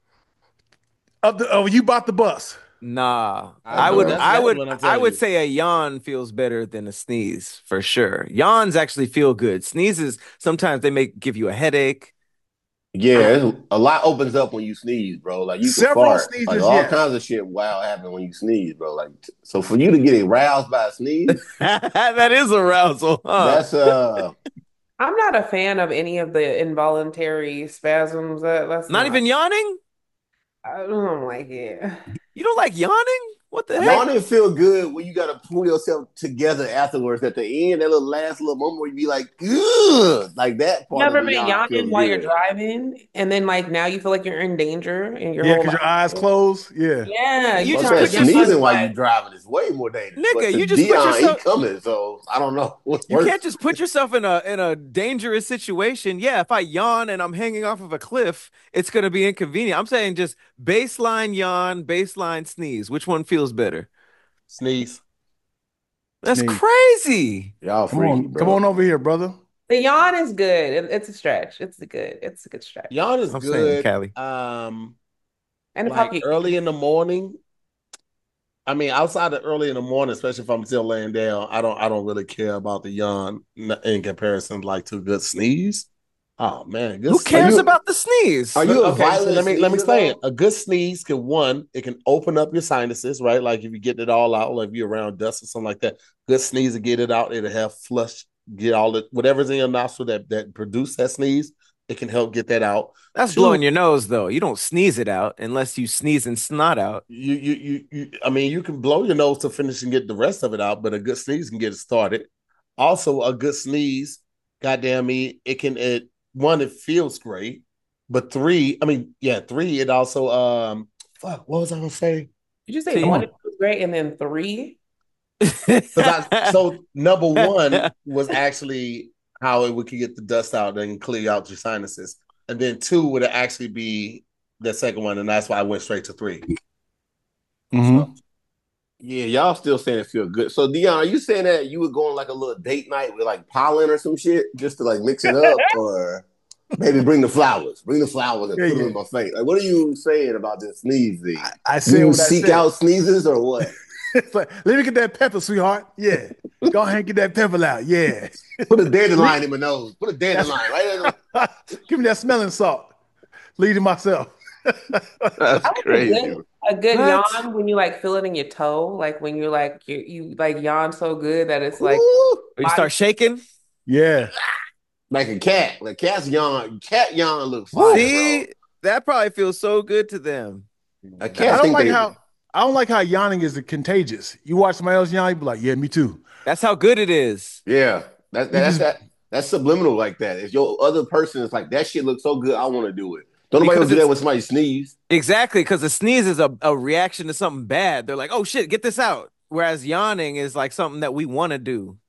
You bought the bus. Nah, I would say a yawn feels better than a sneeze for sure. Yawns actually feel good. Sneezes sometimes they give you a headache. Yeah, a lot opens up when you sneeze, bro. Like you can fart. Sneezes, like all kinds of shit wild happen when you sneeze, bro. Like so for you to get aroused by a sneeze, that is arousal. Huh? That's I'm not a fan of any of the involuntary spasms. That's not even yawning. I don't like it. You don't like yawning? What the heck? Yawning feel good when you got to pull yourself together afterwards. At the end, that last little moment where you be like, ugh, like that part. Never been yawning while you're driving, and then like now you feel like you're in danger, and because your eyes closed. Yeah. You trying to sneezing while you're driving is way more dangerous. Nigga, you just put yourself coming, so I don't know. You can't just put yourself in a dangerous situation. Yeah, if I yawn and I'm hanging off of a cliff, it's gonna be inconvenient. I'm saying just baseline yawn, baseline sneeze. Which one feels better? Sneeze. That's crazy. Y'all freaky, bro. Come on over here, brother. The yawn is good. It's a stretch. It's a good stretch. Yawn is good. Callie. And like early in the morning. I mean, outside of early in the morning, especially if I'm still laying down, I don't really care about the yawn in comparison like to a good sneeze. Oh man, who cares about the sneeze? Are you let me explain. A good sneeze it can open up your sinuses, right? Like if you get it all out, like if you're around dust or something like that. Good sneeze to get it out. It'll have flush, get all the whatever's in your nostril that produce that sneeze. It can help get that out. That's blowing your nose though. You don't sneeze it out unless you sneeze and snot out. I mean, you can blow your nose to finish and get the rest of it out, but a good sneeze can get it started. Also, a good sneeze, goddamn me, it feels great, but three, it also what was I gonna say? Did you say one feels great and then three? So number one was actually how it would get the dust out and clear out your sinuses, and then two would actually be the second one, and that's why I went straight to three. Mm-hmm. So, yeah, y'all still saying it feel good. So Dion, are you saying that you would go on like a little date night with like pollen or some shit just to like mix it up, or maybe bring the flowers and put them in my face? Like, what are you saying about this sneeze thing? I said you seek out sneezes or what? It's like, let me get that pepper, sweetheart. Yeah, go ahead and get that pepper out. Yeah, put a dandelion in my nose. Put a dandelion right in. Give me that smelling salt. Lead it myself. That's crazy. A good yawn when you like feel it in your toe, like when you're like you like yawn so good that it's like you start shaking. Yeah, like a cat. Like cat yawn looks fire. See, bro. That probably feels so good to them. I don't like how yawning is contagious. You watch somebody else yawn, you be like, yeah, me too. That's how good it is. Yeah, that's subliminal like that. If your other person is like, that shit looks so good, I want to do it. Don't nobody do that when somebody sneeze. Exactly, because a sneeze is a reaction to something bad. They're like, oh shit, get this out. Whereas yawning is like something that we want to do.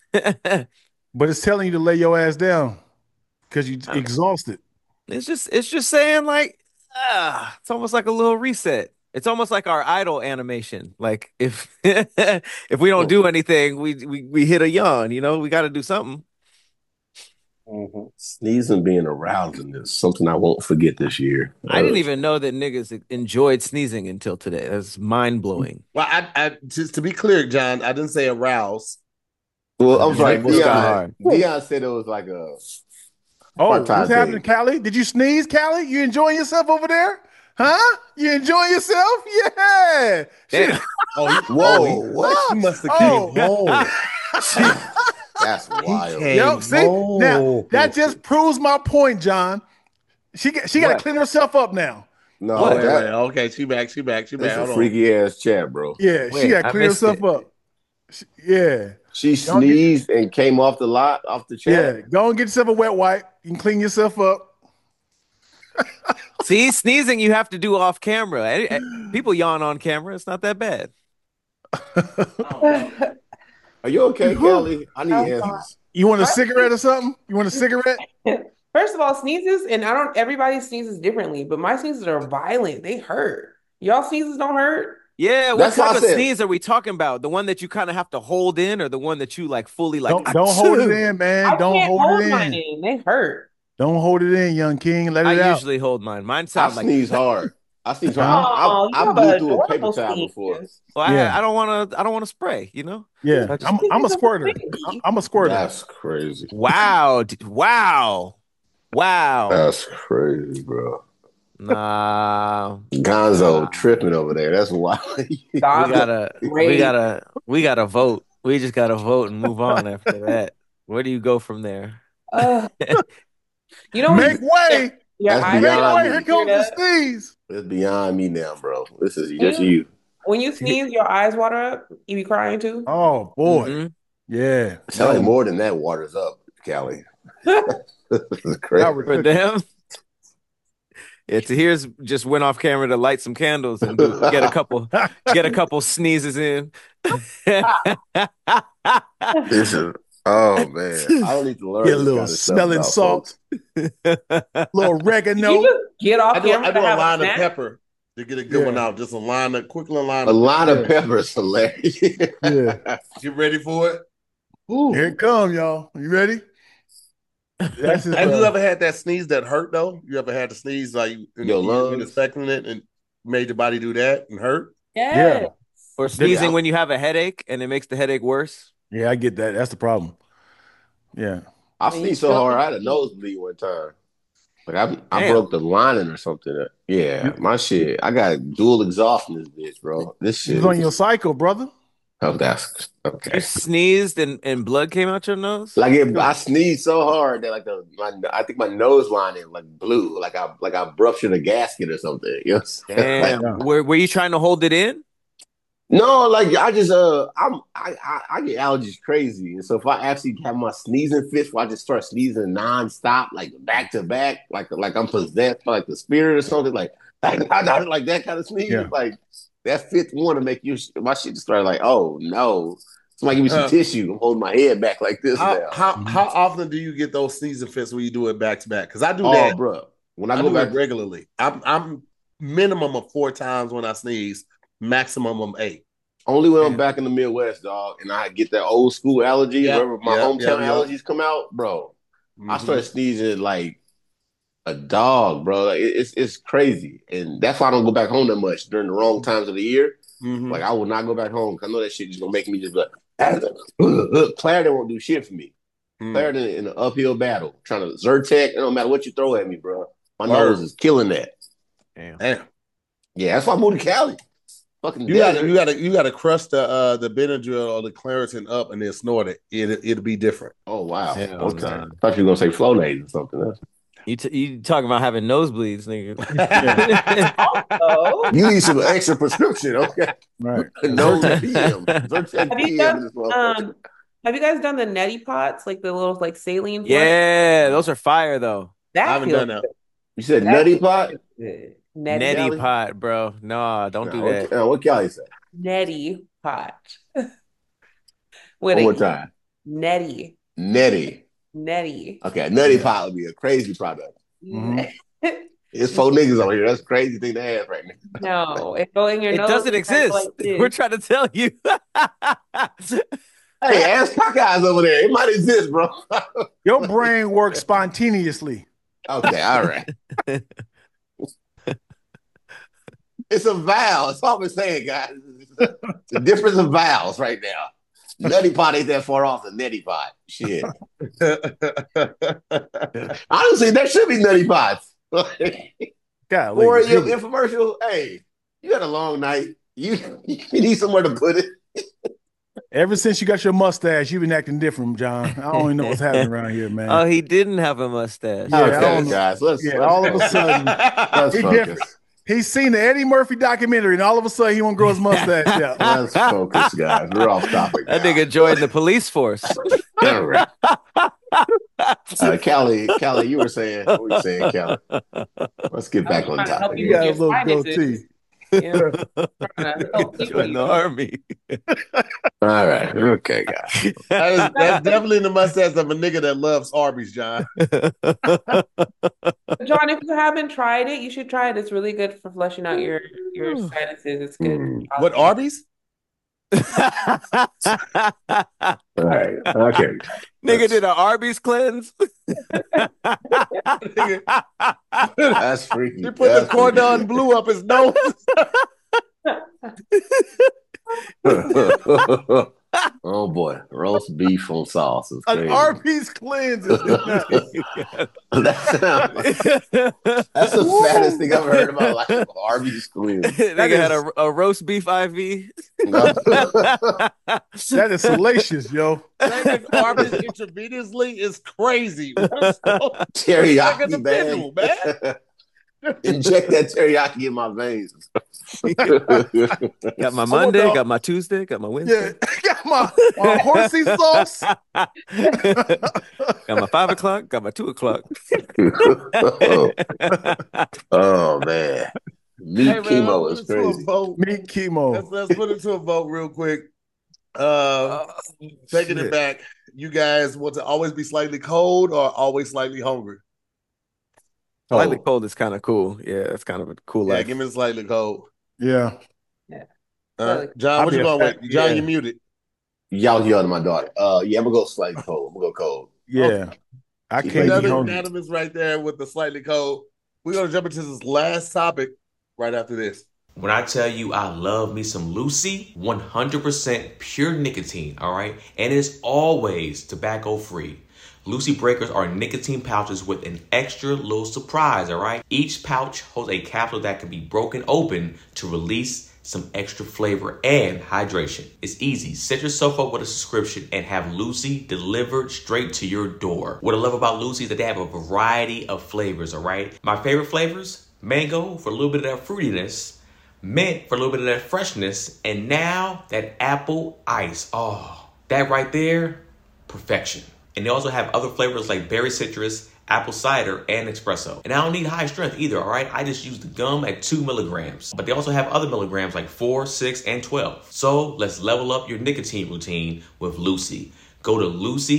But it's telling you to lay your ass down because you're exhausted. It's just saying like, it's almost like a little reset. It's almost like our idle animation. Like if if we don't do anything, we hit a yawn. You know, we got to do something. Mm-hmm. Sneezing being arousing is something I won't forget this year. I didn't even know that niggas enjoyed sneezing until today. That's mind blowing. Well, I just to be clear, John, I didn't say arouse. Well, I'm sorry. Dion said it was like a. What's happening, Callie? Did you sneeze, Callie? You enjoying yourself over there? Huh? You enjoying yourself? Yeah. Whoa! What? She must have came home. That's wild. Yo, see now that just proves my point, John. She got to clean herself up now. No, okay, she back. That's a freaky ass chat, bro. Yeah, she got to clean herself up. She sneezed and came off the chat. Yeah, go and get yourself a wet wipe. You can clean yourself up. See, sneezing you have to do off camera. People yawn on camera. It's not that bad. Are you okay, Kelly? I need answers. You want a cigarette or something? You want a cigarette? First of all, sneezes, and everybody sneezes differently, but my sneezes are violent. They hurt. Y'all sneezes don't hurt? Yeah, what type of sneeze are we talking about? The one that you kind of have to hold in, or the one that you like fully like? Don't hold it in, man. Don't hold it in. Mine in. They hurt. Don't hold it in, young king. Let it out. I usually hold mine. Mine sounds like sneeze hard. I sneeze hard. I blew through a paper towel before. Well, I don't want to spray. You know. Yeah, I'm a squirter. I'm a squirter. That's crazy. Wow. That's crazy, bro. Nah, Gonzo tripping over there. That's why we gotta vote. We just gotta vote and move on after that. Where do you go from there? You know, make way. That's beyond me. Here comes the sneeze. It's beyond me now, bro. This is just you. When you sneeze, your eyes water up. You be crying too. Oh boy, yeah. Sounds like more than that waters up, Callie. This is crazy for them. Yeah, Tahir's just went off camera to light some candles and get a couple sneezes in. This is, oh man, I don't need to learn. Get a little smelling salt, little oregano. Get off camera. I do a line of pepper to get a good one out. Just a quick little line. A line of pepper is hilarious. Yeah, you ready for it? Ooh. Here it comes, y'all. You ready? Have you ever had that sneeze that hurt though? You ever had to sneeze like your lungs, you expecting it and made your body do that and hurt? Yeah. Or sneezing when you have a headache and it makes the headache worse. Yeah, I get that. That's the problem. Yeah, I sneezed so hard I had a nosebleed one time. Like I broke the lining or something. Yeah, my shit. I got dual exhaust in this bitch, bro. This shit is on your cycle, brother. Oh, that's okay. You sneezed and blood came out your nose? Like I sneezed so hard that I think my nose lining like blew, like I ruptured a gasket or something. You know? Damn. Were you trying to hold it in? No, like I just I get allergies crazy, and so if I actually have my sneezing fits, where I just start sneezing nonstop, like back to back, like I'm possessed by like the spirit or something, like that kind of sneeze, like. That fifth one to make my shit just started like, oh no. Somebody give me some tissue. I'm holding my head back like this now. How often do you get those sneezing fits when you do it back to back? Because I do that, bro. When I go go back regularly, I'm minimum of 4 times when I sneeze, maximum of 8. Only when I'm back in the Midwest, dog, and I get that old school allergy, wherever my hometown allergies come out, bro. I started sneezing like a dog, bro. Like, it's crazy, and that's why I don't go back home that much during the wrong times of the year. Like I will not go back home because I know that shit is gonna make me just like Clarendon won't do shit for me. Clarendon in an uphill battle, trying to Zyrtec. It don't matter what you throw at me, bro. My nose is killing that. Damn. Yeah, that's why I moved to Cali. Fucking you gotta crush the Benadryl or the Claritin up and then snort it. It'll be different. Oh wow. Okay. I thought you were gonna say Flonase or something else. You talking about having nosebleeds, nigga? You need some extra prescription, okay? Right. Have you guys done the neti pots, like the little like saline? Yeah, those are fire though. I haven't done that. You said neti pot? Neti pot, bro. No, don't do that. What Callie said? Neti pot. One more time. Neti. Okay, neti pot would be a crazy product. It's 4 niggas over here. That's a crazy thing to have right now. No, it go in your nose. It doesn't exist. Like we're trying to tell you. Hey, ask Cockeyes over there. It might exist, bro. Your brain works spontaneously. Okay, all right. It's a vowel. That's all we're saying, guys. The difference of vowels right now. Nutty pot ain't that far off the neti pot. Shit. Honestly, there should be nutty pots. Or your infomercial. Hey, you had a long night. You need somewhere to put it. Ever since you got your mustache, you've been acting different, John. I don't even know what's happening around here, man. Oh, he didn't have a mustache. Yeah, okay, guys. Let's all of a sudden, let's focus. He's seen the Eddie Murphy documentary, and all of a sudden, he won't grow his mustache out. Let's focus, guys. We're off topic. That nigga joined the police force. All right. Callie, you were saying, what were you saying, Callie? Let's get back on topic. You got a little goatee. Yeah. Join the army. All right. Okay, guys. That's definitely the mustache of a nigga that loves Arby's, John. John, if you haven't tried it, you should try it. It's really good for flushing out your sinuses. It's good. What, Arby's? All right. Okay. Nigga did an Arby's cleanse. That's freaky. He put the cordon bleu up his nose. Oh boy, roast beef on sauce is crazy. An Arby's cleanse. That's the fattest thing I've ever heard in my life. Arby's cleanse. Nigga had a roast beef IV. That is salacious, yo. Arby's intravenously is crazy. Teriyaki, man. Inject that teriyaki in my veins. Got my Monday, got my Tuesday, got my Wednesday. Yeah, got my horsey sauce. Got my 5 o'clock, got my 2 o'clock. Oh man. Meat chemo is crazy. Meat chemo. Let's put it to a vote real quick. Taking it back. You guys want to always be slightly cold or always slightly hungry? Slightly cold is kind of cool. Yeah, it's kind of a cool life. Yeah, give me the slightly cold. Yeah. John, what you going with? John, you muted. Y'all yelling at my daughter. Yeah, I'm gonna go slightly cold. I'm gonna go cold. Yeah. Okay. I can't be hungry. Unanimous right there with the slightly cold. We're gonna jump into this last topic right after this. When I tell you I love me some Lucy, 100% pure nicotine, all right? And it's always tobacco free. Lucy Breakers are nicotine pouches with an extra little surprise, all right? Each pouch holds a capsule that can be broken open to release some extra flavor and hydration. It's easy. Set yourself up with a subscription and have Lucy delivered straight to your door. What I love about Lucy is that they have a variety of flavors, all right? My favorite flavors, mango for a little bit of that fruitiness, mint for a little bit of that freshness, and now that apple ice. Oh, that right there, perfection. And they also have other flavors like berry citrus, apple cider, and espresso. And I don't need high strength either, all right? I just use the gum at 2 milligrams. But they also have other milligrams like 4, 6, and 12. So let's level up your nicotine routine with Lucy. Go to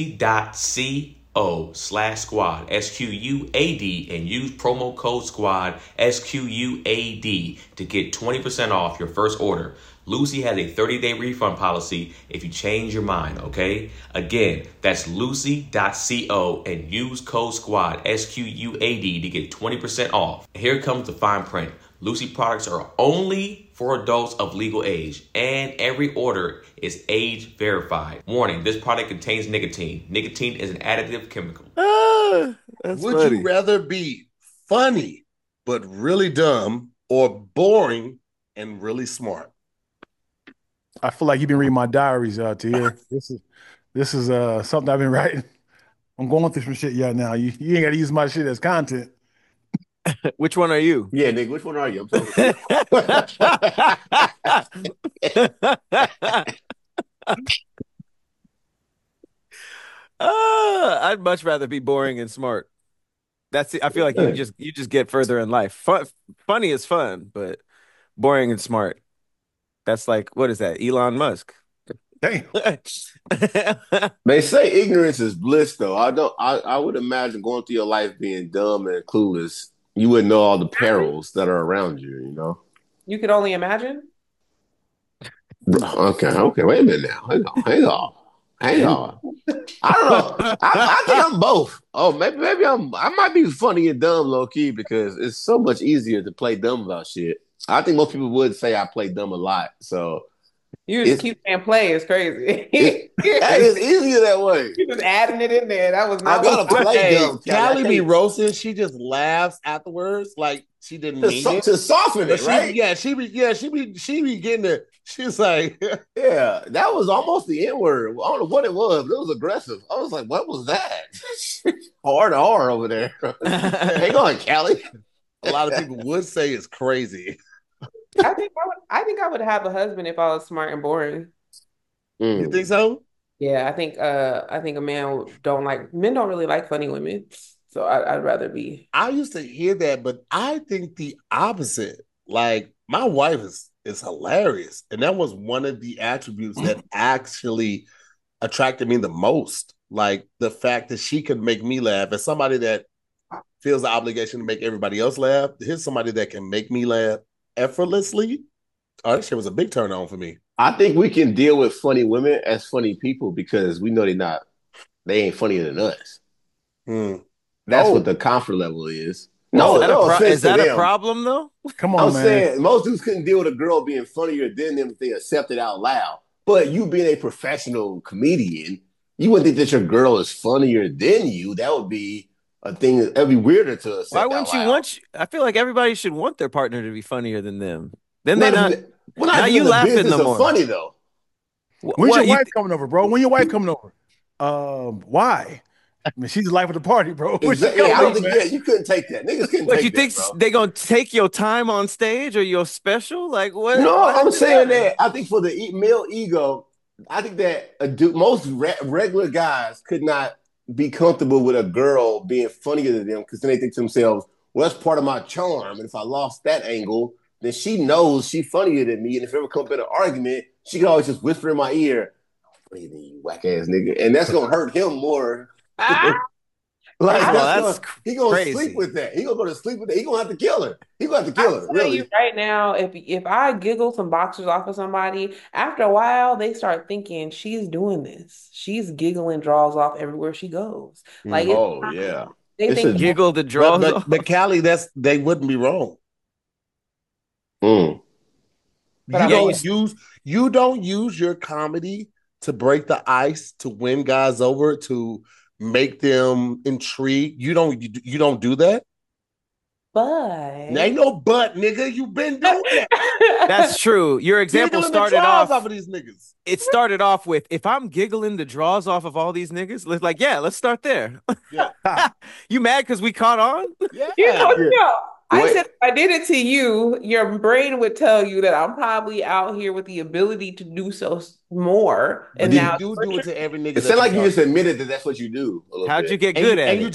lucy.co/squad, SQUAD, and use promo code SQUAD, SQUAD, to get 20% off your first order. Lucy has a 30-day refund policy if you change your mind, okay? Again, that's lucy.co and use code SQUAD, SQUAD, to get 20% off. Here comes the fine print. Lucy products are only for adults of legal age, and every order is age verified. Warning, this product contains nicotine. Nicotine is an additive chemical. Would you rather be funny but really dumb or boring and really smart? I feel like you've been reading my diaries out here. This is something I've been writing. I'm going through some shit now. You ain't got to use my shit as content. Which one are you? Yeah, nigga, which one are you? I'd much rather be boring and smart. That's it. I feel like you just get further in life. Funny is fun, but boring and smart. That's like, what is that? Elon Musk. Damn. They say ignorance is bliss, though. I would imagine going through your life being dumb and clueless, you wouldn't know all the perils that are around you, you know? You could only imagine? Okay. Wait a minute now. Hang on. I don't know. I think I'm both. Oh, maybe I might be funny and dumb low key because it's so much easier to play dumb about shit. I think most people would say I play dumb a lot. So you just keep saying play is crazy. It's easier that way. You just adding it in there. That was not. I gotta play dumb. Callie be roasting. She just laughs afterwards, like she didn't mean it to soften it, right? She be getting it. She's like, yeah, that was almost the N word. I don't know what it was, but it was aggressive. I was like, what was that? Hard over there. Hang on, Callie. A lot of people would say it's crazy. I think I would have a husband if I was smart and boring. You think so? Yeah, I think a man men don't really like funny women. So I'd rather be. I used to hear that, but I think the opposite. like my wife is hilarious, and that was one of the attributes that actually attracted me the most. Like the fact that she could make me laugh. As somebody that feels the obligation to make everybody else laugh, here's somebody that can make me laugh effortlessly. Oh, that shit was a big turn on for me. I think we can deal with funny women as funny people because we know they ain't funnier than us. That's what the comfort level is. No, is that a problem though? Come on, man. I'm saying most dudes couldn't deal with a girl being funnier than them if they accept it out loud. But you being a professional comedian, you wouldn't think that your girl is funnier than you. That would be a thing that'd be weirder to accept. Why wouldn't you want? I feel like everybody should want their partner to be funnier than them. Then they're not. Well, now you laughing no more. Funny though. When's your wife coming over, bro? When your wife coming over? Why? I mean, she's the life of the party, bro. Exactly. I don't think you couldn't take that. Niggas couldn't take that. You think they gonna take your time on stage or your special? Like what? No, I'm saying that I think for the male ego, I think that most regular guys could not be comfortable with a girl being funnier than them because then they think to themselves, well, that's part of my charm. And if I lost that angle, then she knows she's funnier than me. And if it ever comes in an argument, she can always just whisper in my ear, I'm funnier than you, whack ass nigga. And that's gonna hurt him more. That's he gonna sleep with that. He gonna go to sleep with that. He gonna have to kill her. He gonna have to kill her. Really. Right now, if I giggle some boxers off of somebody, after a while they start thinking she's doing this. She's giggling draws off everywhere she goes. Like, they think giggle the draws off. But Callie, they wouldn't be wrong. You don't use your comedy to break the ice, to win guys over, to make them intrigued. You don't do that. But ain't no but, nigga. You been doing that. That's true. Your example started off of these niggas. It started off with, if I'm giggling the draws off of all these niggas, let's start there. Yeah. You mad because we caught on? Yeah. I said if I did it to you, your brain would tell you that I'm probably out here with the ability to do so more. And now you do it to every nigga. It sounds like you just admitted that that's what you do. How'd you get good at it? And you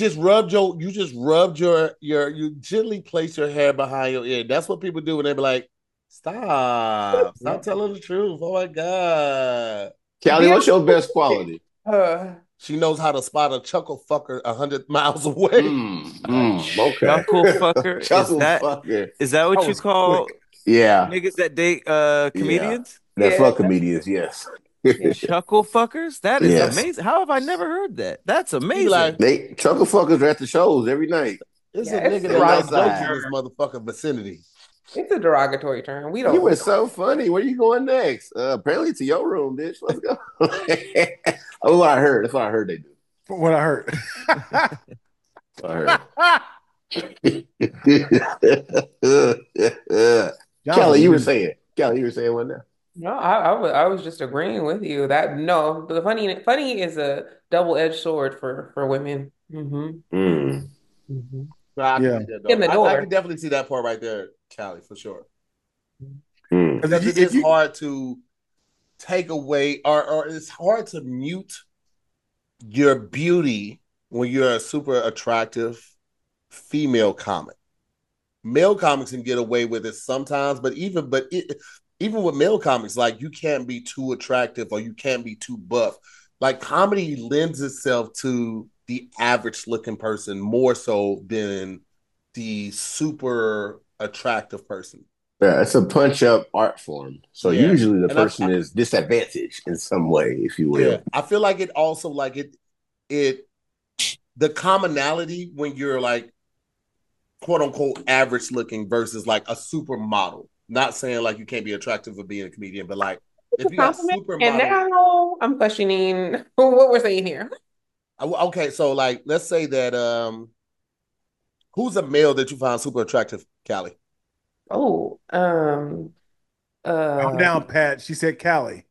gently place your hair behind your ear. That's what people do when they be like, stop telling the truth. Oh my God. Callie, what's your best quality? She knows how to spot a chuckle fucker 100 miles away. Okay. Chuckle fucker. Is that what you call niggas that date comedians? That fuck comedians, yes. Chuckle fuckers? That is amazing. How have I never heard that? That's amazing. They chuckle fuckers are at the shows every night. It's a nigga that likes jokes in this motherfucking vicinity. It's a derogatory term. We don't. You were so funny. Where you going next? Apparently to your room, bitch. Let's go. That's what I heard. That's what I heard they do. What I heard. Kelly, you were saying what now? No, I was just agreeing with you that the funny is a double-edged sword for women. I can definitely see that part right there, Callie, for sure. Because it's hard to take away, or it's hard to mute your beauty when you're a super attractive female comic. Male comics can get away with it sometimes, but even with male comics, like, you can't be too attractive or you can't be too buff. Like, comedy lends itself to the average looking person more so than the super attractive person. Yeah, it's a punch up art form. So usually the person is disadvantaged in some way, if you will. Yeah. I feel like it also, like, the commonality when you're like quote unquote average looking versus like a supermodel. Not saying like you can't be attractive for being a comedian, but like if you got supermodel. And now I'm questioning what we're saying here. Okay, so like let's say that who's a male that you find super attractive, Callie? Calm down, Pat. She said Callie.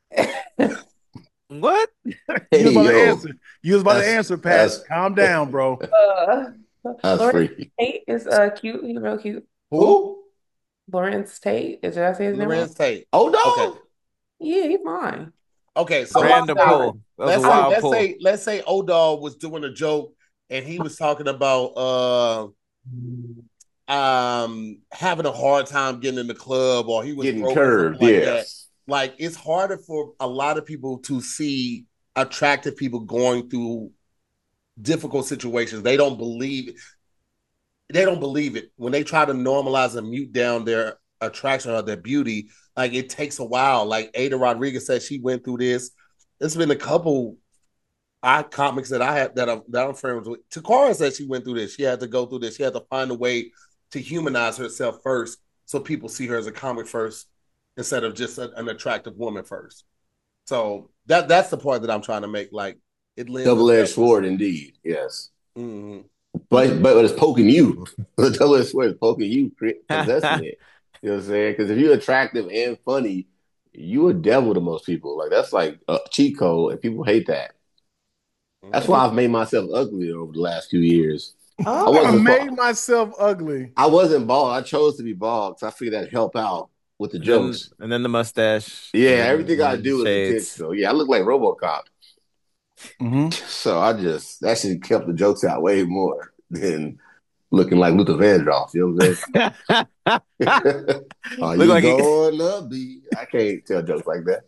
What? You was about to answer, Pat. Calm down, bro. That's freaky. Tate is cute. He's real cute. Who? Lawrence Tate. Did I say his name? Lawrence Tate. Oh no. Okay. Yeah, he's mine. Okay, so random poll. Let's say O'Dog was doing a joke and he was talking about having a hard time getting in the club, or he was getting broke curved. Like that. Like it's harder for a lot of people to see attractive people going through difficult situations. They don't believe it. They don't believe it when they try to normalize and mute down their attraction or their beauty. Like it takes a while. Like Ada Rodriguez said, she went through this. There's been a couple comics that I have that I'm friends with. Takara said she went through this. She had to go through this. She had to find a way to humanize herself first, so people see her as a comic first instead of just an attractive woman first. So that's the point that I'm trying to make. Like it double-edged sword, indeed. Yes. Mm-hmm. But it's poking you. The double-edged sword is poking you, possessing it. You know what I'm saying? Because if you're attractive and funny, you a devil to most people. Like that's like a cheat code, and people hate that. That's why I've made myself ugly over the last few years. I made myself ugly. I wasn't bald. I chose to be bald because I figured that'd help out with the jokes. And then the mustache. Yeah, everything I do is intentional. Yeah, I look like RoboCop. Mm-hmm. So that should kept the jokes out way more than looking like Luther Vandross. You know what I'm saying? Are you like gonna be? I can't tell jokes like that.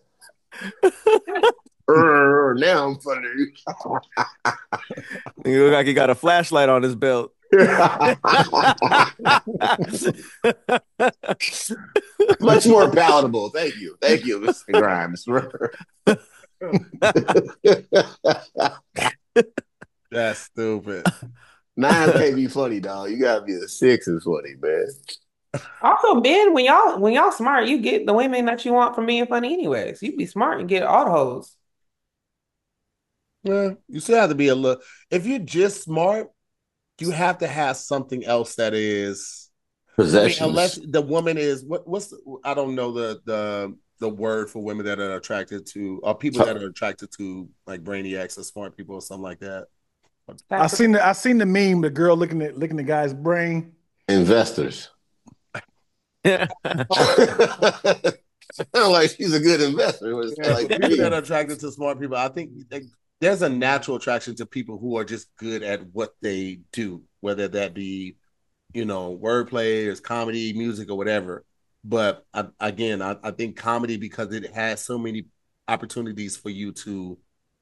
Now I'm funny. You look like he got a flashlight on his belt. Much more palatable. Thank you, Mr. Grimes. That's stupid. 9 can't be funny, dog. You gotta be a 6 is funny, man. Also, Ben, when y'all smart, you get the women that you want from being funny anyways. You be smart and get all the hoes. Yeah, you still have to be a little. If you're just smart, you have to have something else that is possessions. I mean, unless the woman is I don't know the word for women that are attracted to, or people that are attracted to like brainiacs or smart people or something like that. I seen the meme, the girl licking the guy's brain. Investors. Sound like she's a good investor. Like people that are attracted to smart people, I think there's a natural attraction to people who are just good at what they do, whether that be, wordplay or comedy, music, or whatever. But I think comedy, because it has so many opportunities for you to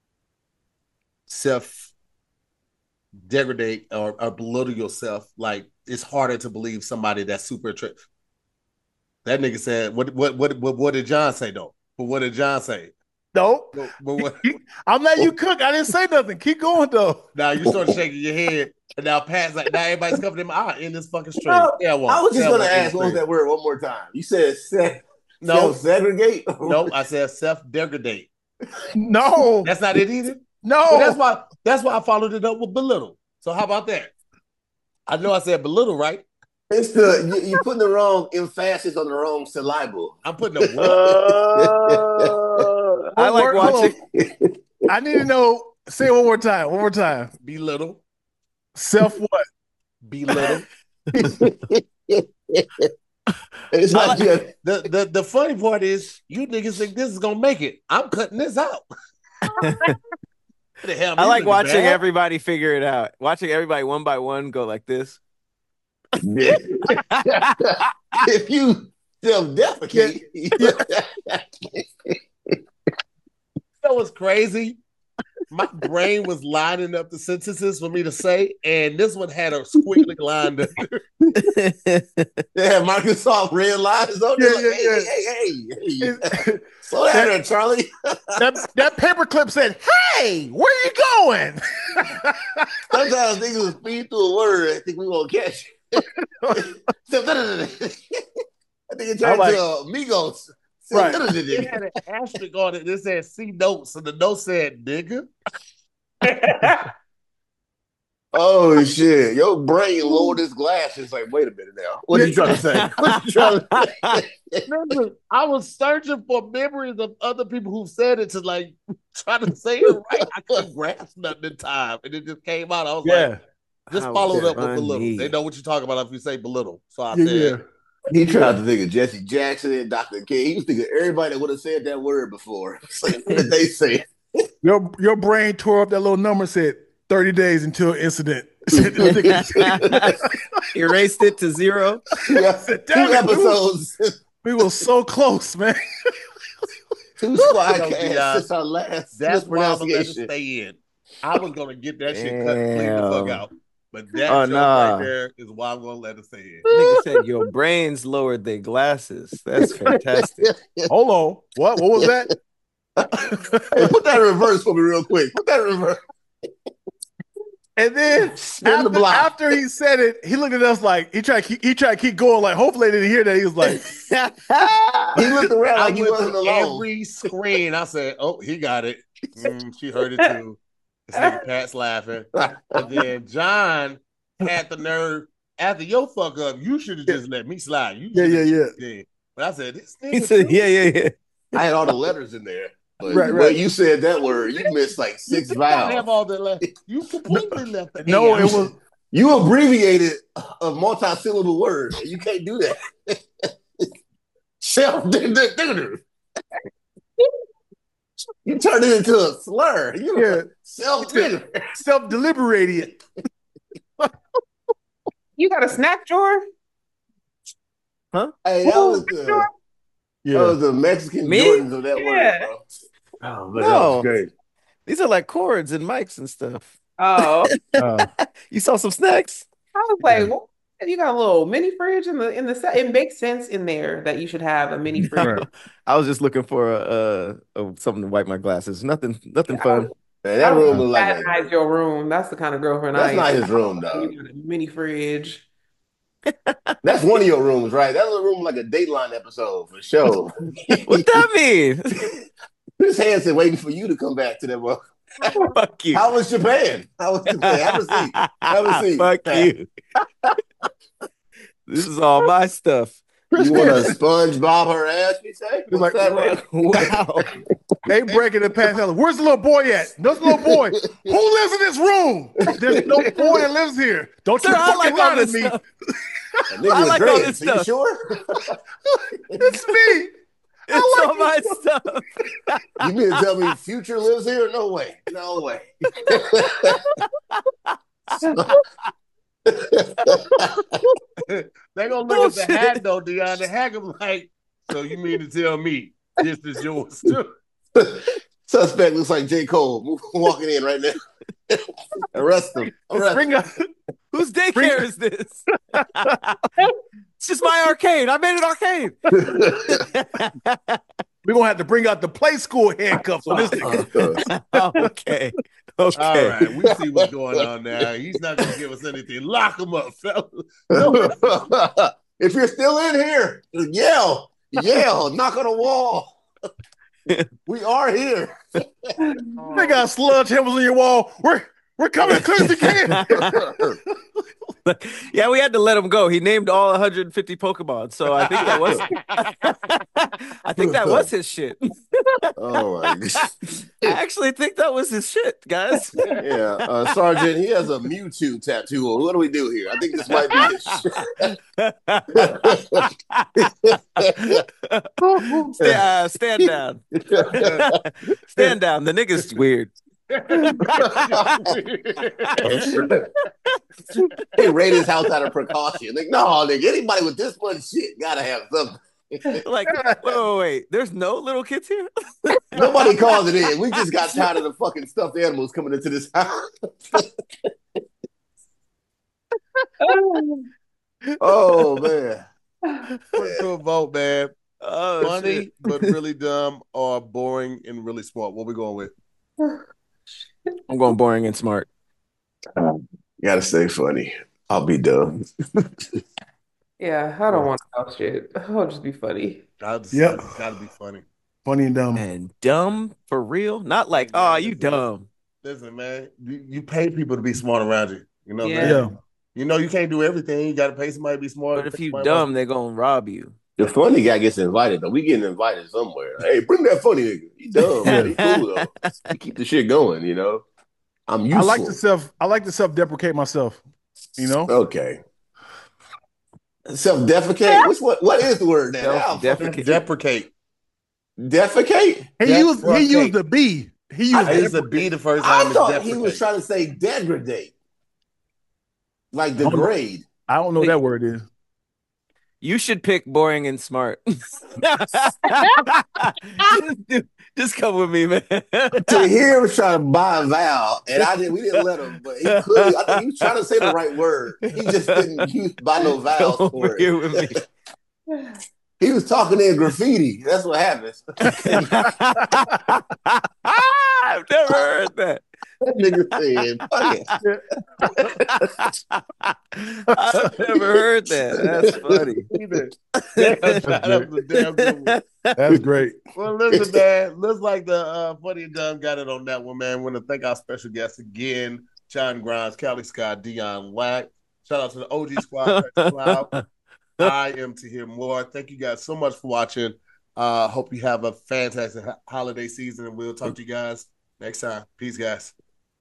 self-degrade or belittle yourself. Like it's harder to believe somebody that's super attractive. That nigga said, what did John say though? But what did John say? No, I'm letting you cook. I didn't say nothing. Keep going though. Now you start shaking your head, and now Pat's like, now everybody's covering him out in this fucking street. No, I was just gonna ask, what was that word one more time? You said self-segregate? No, I said self-degradate. No, that's not it either. No, well, that's why I followed it up with belittle. So how about that? I know I said belittle, right? It's you're putting the wrong emphasis on the wrong syllable. I'm putting the I like watching. I need to know. Say it one more time. One more time. Belittle. Self what? Belittle. It's not just the funny part is you niggas think this is gonna make it. I'm cutting this out. I like watching everybody figure it out. Watching everybody one by one go like this. If you self-defecate, that was crazy. My brain was lining up the sentences for me to say, and this one had a squiggly line. They had Microsoft red lines on there. Hey. Slow down there, Charlie. that paperclip said, "Hey, where are you going?" Sometimes niggas will speed through a word. I think we won't catch it. I think it turned to Migos. Right. It had an asterisk on it that said "C notes," and the note said "nigga." Oh shit! Your brain lowered its glass. It's like, wait a minute now. What are you trying to say? Remember, I was searching for memories of other people who said it to like try to say it right. I couldn't grasp nothing in time, and it just came out. I was like, just followed up with belittle. They know what you're talking about if you say belittle. So I said. He tried to think of Jesse Jackson and Dr. King. He was thinking everybody that would have said that word before. What did they say? Your brain tore up that little number, said 30 days until incident. Erased it to 0. Yeah, 2 episodes. We were so close, man. 2 Squadcasts since our last that's why I'm gonna let it mispronunciation. stay in. I was gonna get that shit cut clean the fuck out. But that joke nah. right there is why I'm gonna let it stay in. Nigga said your brains lowered their glasses. That's fantastic. Hold on. What was that? Hey, put that in reverse for me real quick. Put that in reverse. And then Spin the block. after he said it, he looked at us like he tried to keep going. Like, hopefully they didn't hear that. He was like, He looked around like he went wasn't through alone. every screen. I said, "Oh, he got it." She heard it too. This nigga Pat's laughing, and then John had the nerve. After your fuck up, you should have just let me slide. You yeah. But I said, "This nigga." He said, yeah. I had all the letters in there. But Right. when you said that word, you missed like 6 You vowels. have all the left. You completely left the No, A it out. was You abbreviated a multi-syllable word. You can't do that. You turned it into a slur. self-deliberated. You got a snack drawer? Hey, that was the Mexican Me? Jordans of that word, bro. Oh, man, that was great. These are like cords and mics and stuff. Oh, You saw some snacks? I was like, well, you got a little mini fridge in the set. It makes sense in there that you should have a mini fridge. I was just looking for something to wipe my glasses. Nothing fun. Man, that room was like That's your room. That's the kind of girlfriend that's I not am. his room, dog. You got a mini fridge. That's one of your rooms, right? That's a room like a Dateline episode for sure. What that mean? Chris Hansen waiting for you to come back to that one. Fuck you. How was Japan? Have a seat. Fuck you. This is all my stuff. You want to SpongeBob her ass, you say? What's that, man? Wow. They breaking the past. Where's the little boy at? There's the little boy. Who lives in this room? There's no boy that lives here. Don't you fucking lie to me. I like all this Are you stuff. sure? It's me. It's all my stuff. You mean to tell me Future lives here? No way. No way. They gonna look at the hat though, Deion. The hat is like, so you mean to tell me this is yours too? Suspect looks like J. Cole walking in right now. Arrest him. Whose daycare is this? It's just my arcade. I made it arcade. We're gonna have to bring out the play school handcuffs on this nigga. Okay. All right, we see what's going on now. He's not gonna give us anything. Lock him up, fellas. If you're still in here, yell, knock on the wall. We are here. They got sludge hammers on your wall. We're coming as close as we can. Yeah, we had to let him go. He named all 150 Pokemon, so I think that was his shit. Oh my god! I actually think that was his shit, guys. Yeah, Sergeant, he has a Mewtwo tattoo on. What do we do here? I think this might be his shit. Stand down. Stand down. The nigga's weird. They raid his house out of precaution. Like, no, nigga, anybody with this much shit gotta have something. Like, wait. There's no little kids here? Nobody called it in. We just got tired of the fucking stuffed animals coming into this house. Oh man. Put to a vote, man. Oh, funny shit. but really dumb, or boring and really smart. What we going with? I'm going boring and smart. Gotta stay funny. I'll be dumb. Yeah, I don't want to talk shit. I'll just be funny. Yep. Gotta be funny. Funny and dumb. And dumb for real? Not like, oh, you dumb. Listen, man, you pay people to be smart around you. You know what I'm Yeah. saying? You know you can't do everything. You gotta pay somebody to be smart. But if you Somebody dumb, they're going to rob you. The funny guy gets invited though. We getting invited somewhere. Hey, bring that funny nigga. He dumb, man. He cool though. We keep the shit going, you know. I'm useful. I like to self-deprecate myself. You know? Okay. Self-defecate? What is the word now? Deprecate. Defecate? He used the B. He used I used the B the first I time. thought he was trying to say degradate. Like degrade. I don't know what that word is. You should pick boring and smart. just come with me, man. To hear him was trying to buy a vowel, and we didn't let him, but he clearly, I think he was trying to say the right word. He just didn't buy no vowels for it. With me. He was talking in graffiti. That's what happens. I've never heard that. That nigga said, fuck it. I've never heard that. That's funny. That's great. Well, listen, man. Looks like the Funny and Dumb got it on that one, man. Want to thank our special guests again, John Grimes, Callie Scott, Dion Lack. Shout out to the OG squad. I am to hear more. Thank you guys so much for watching. Hope you have a fantastic holiday season, and we'll talk to you guys next time. Peace, guys.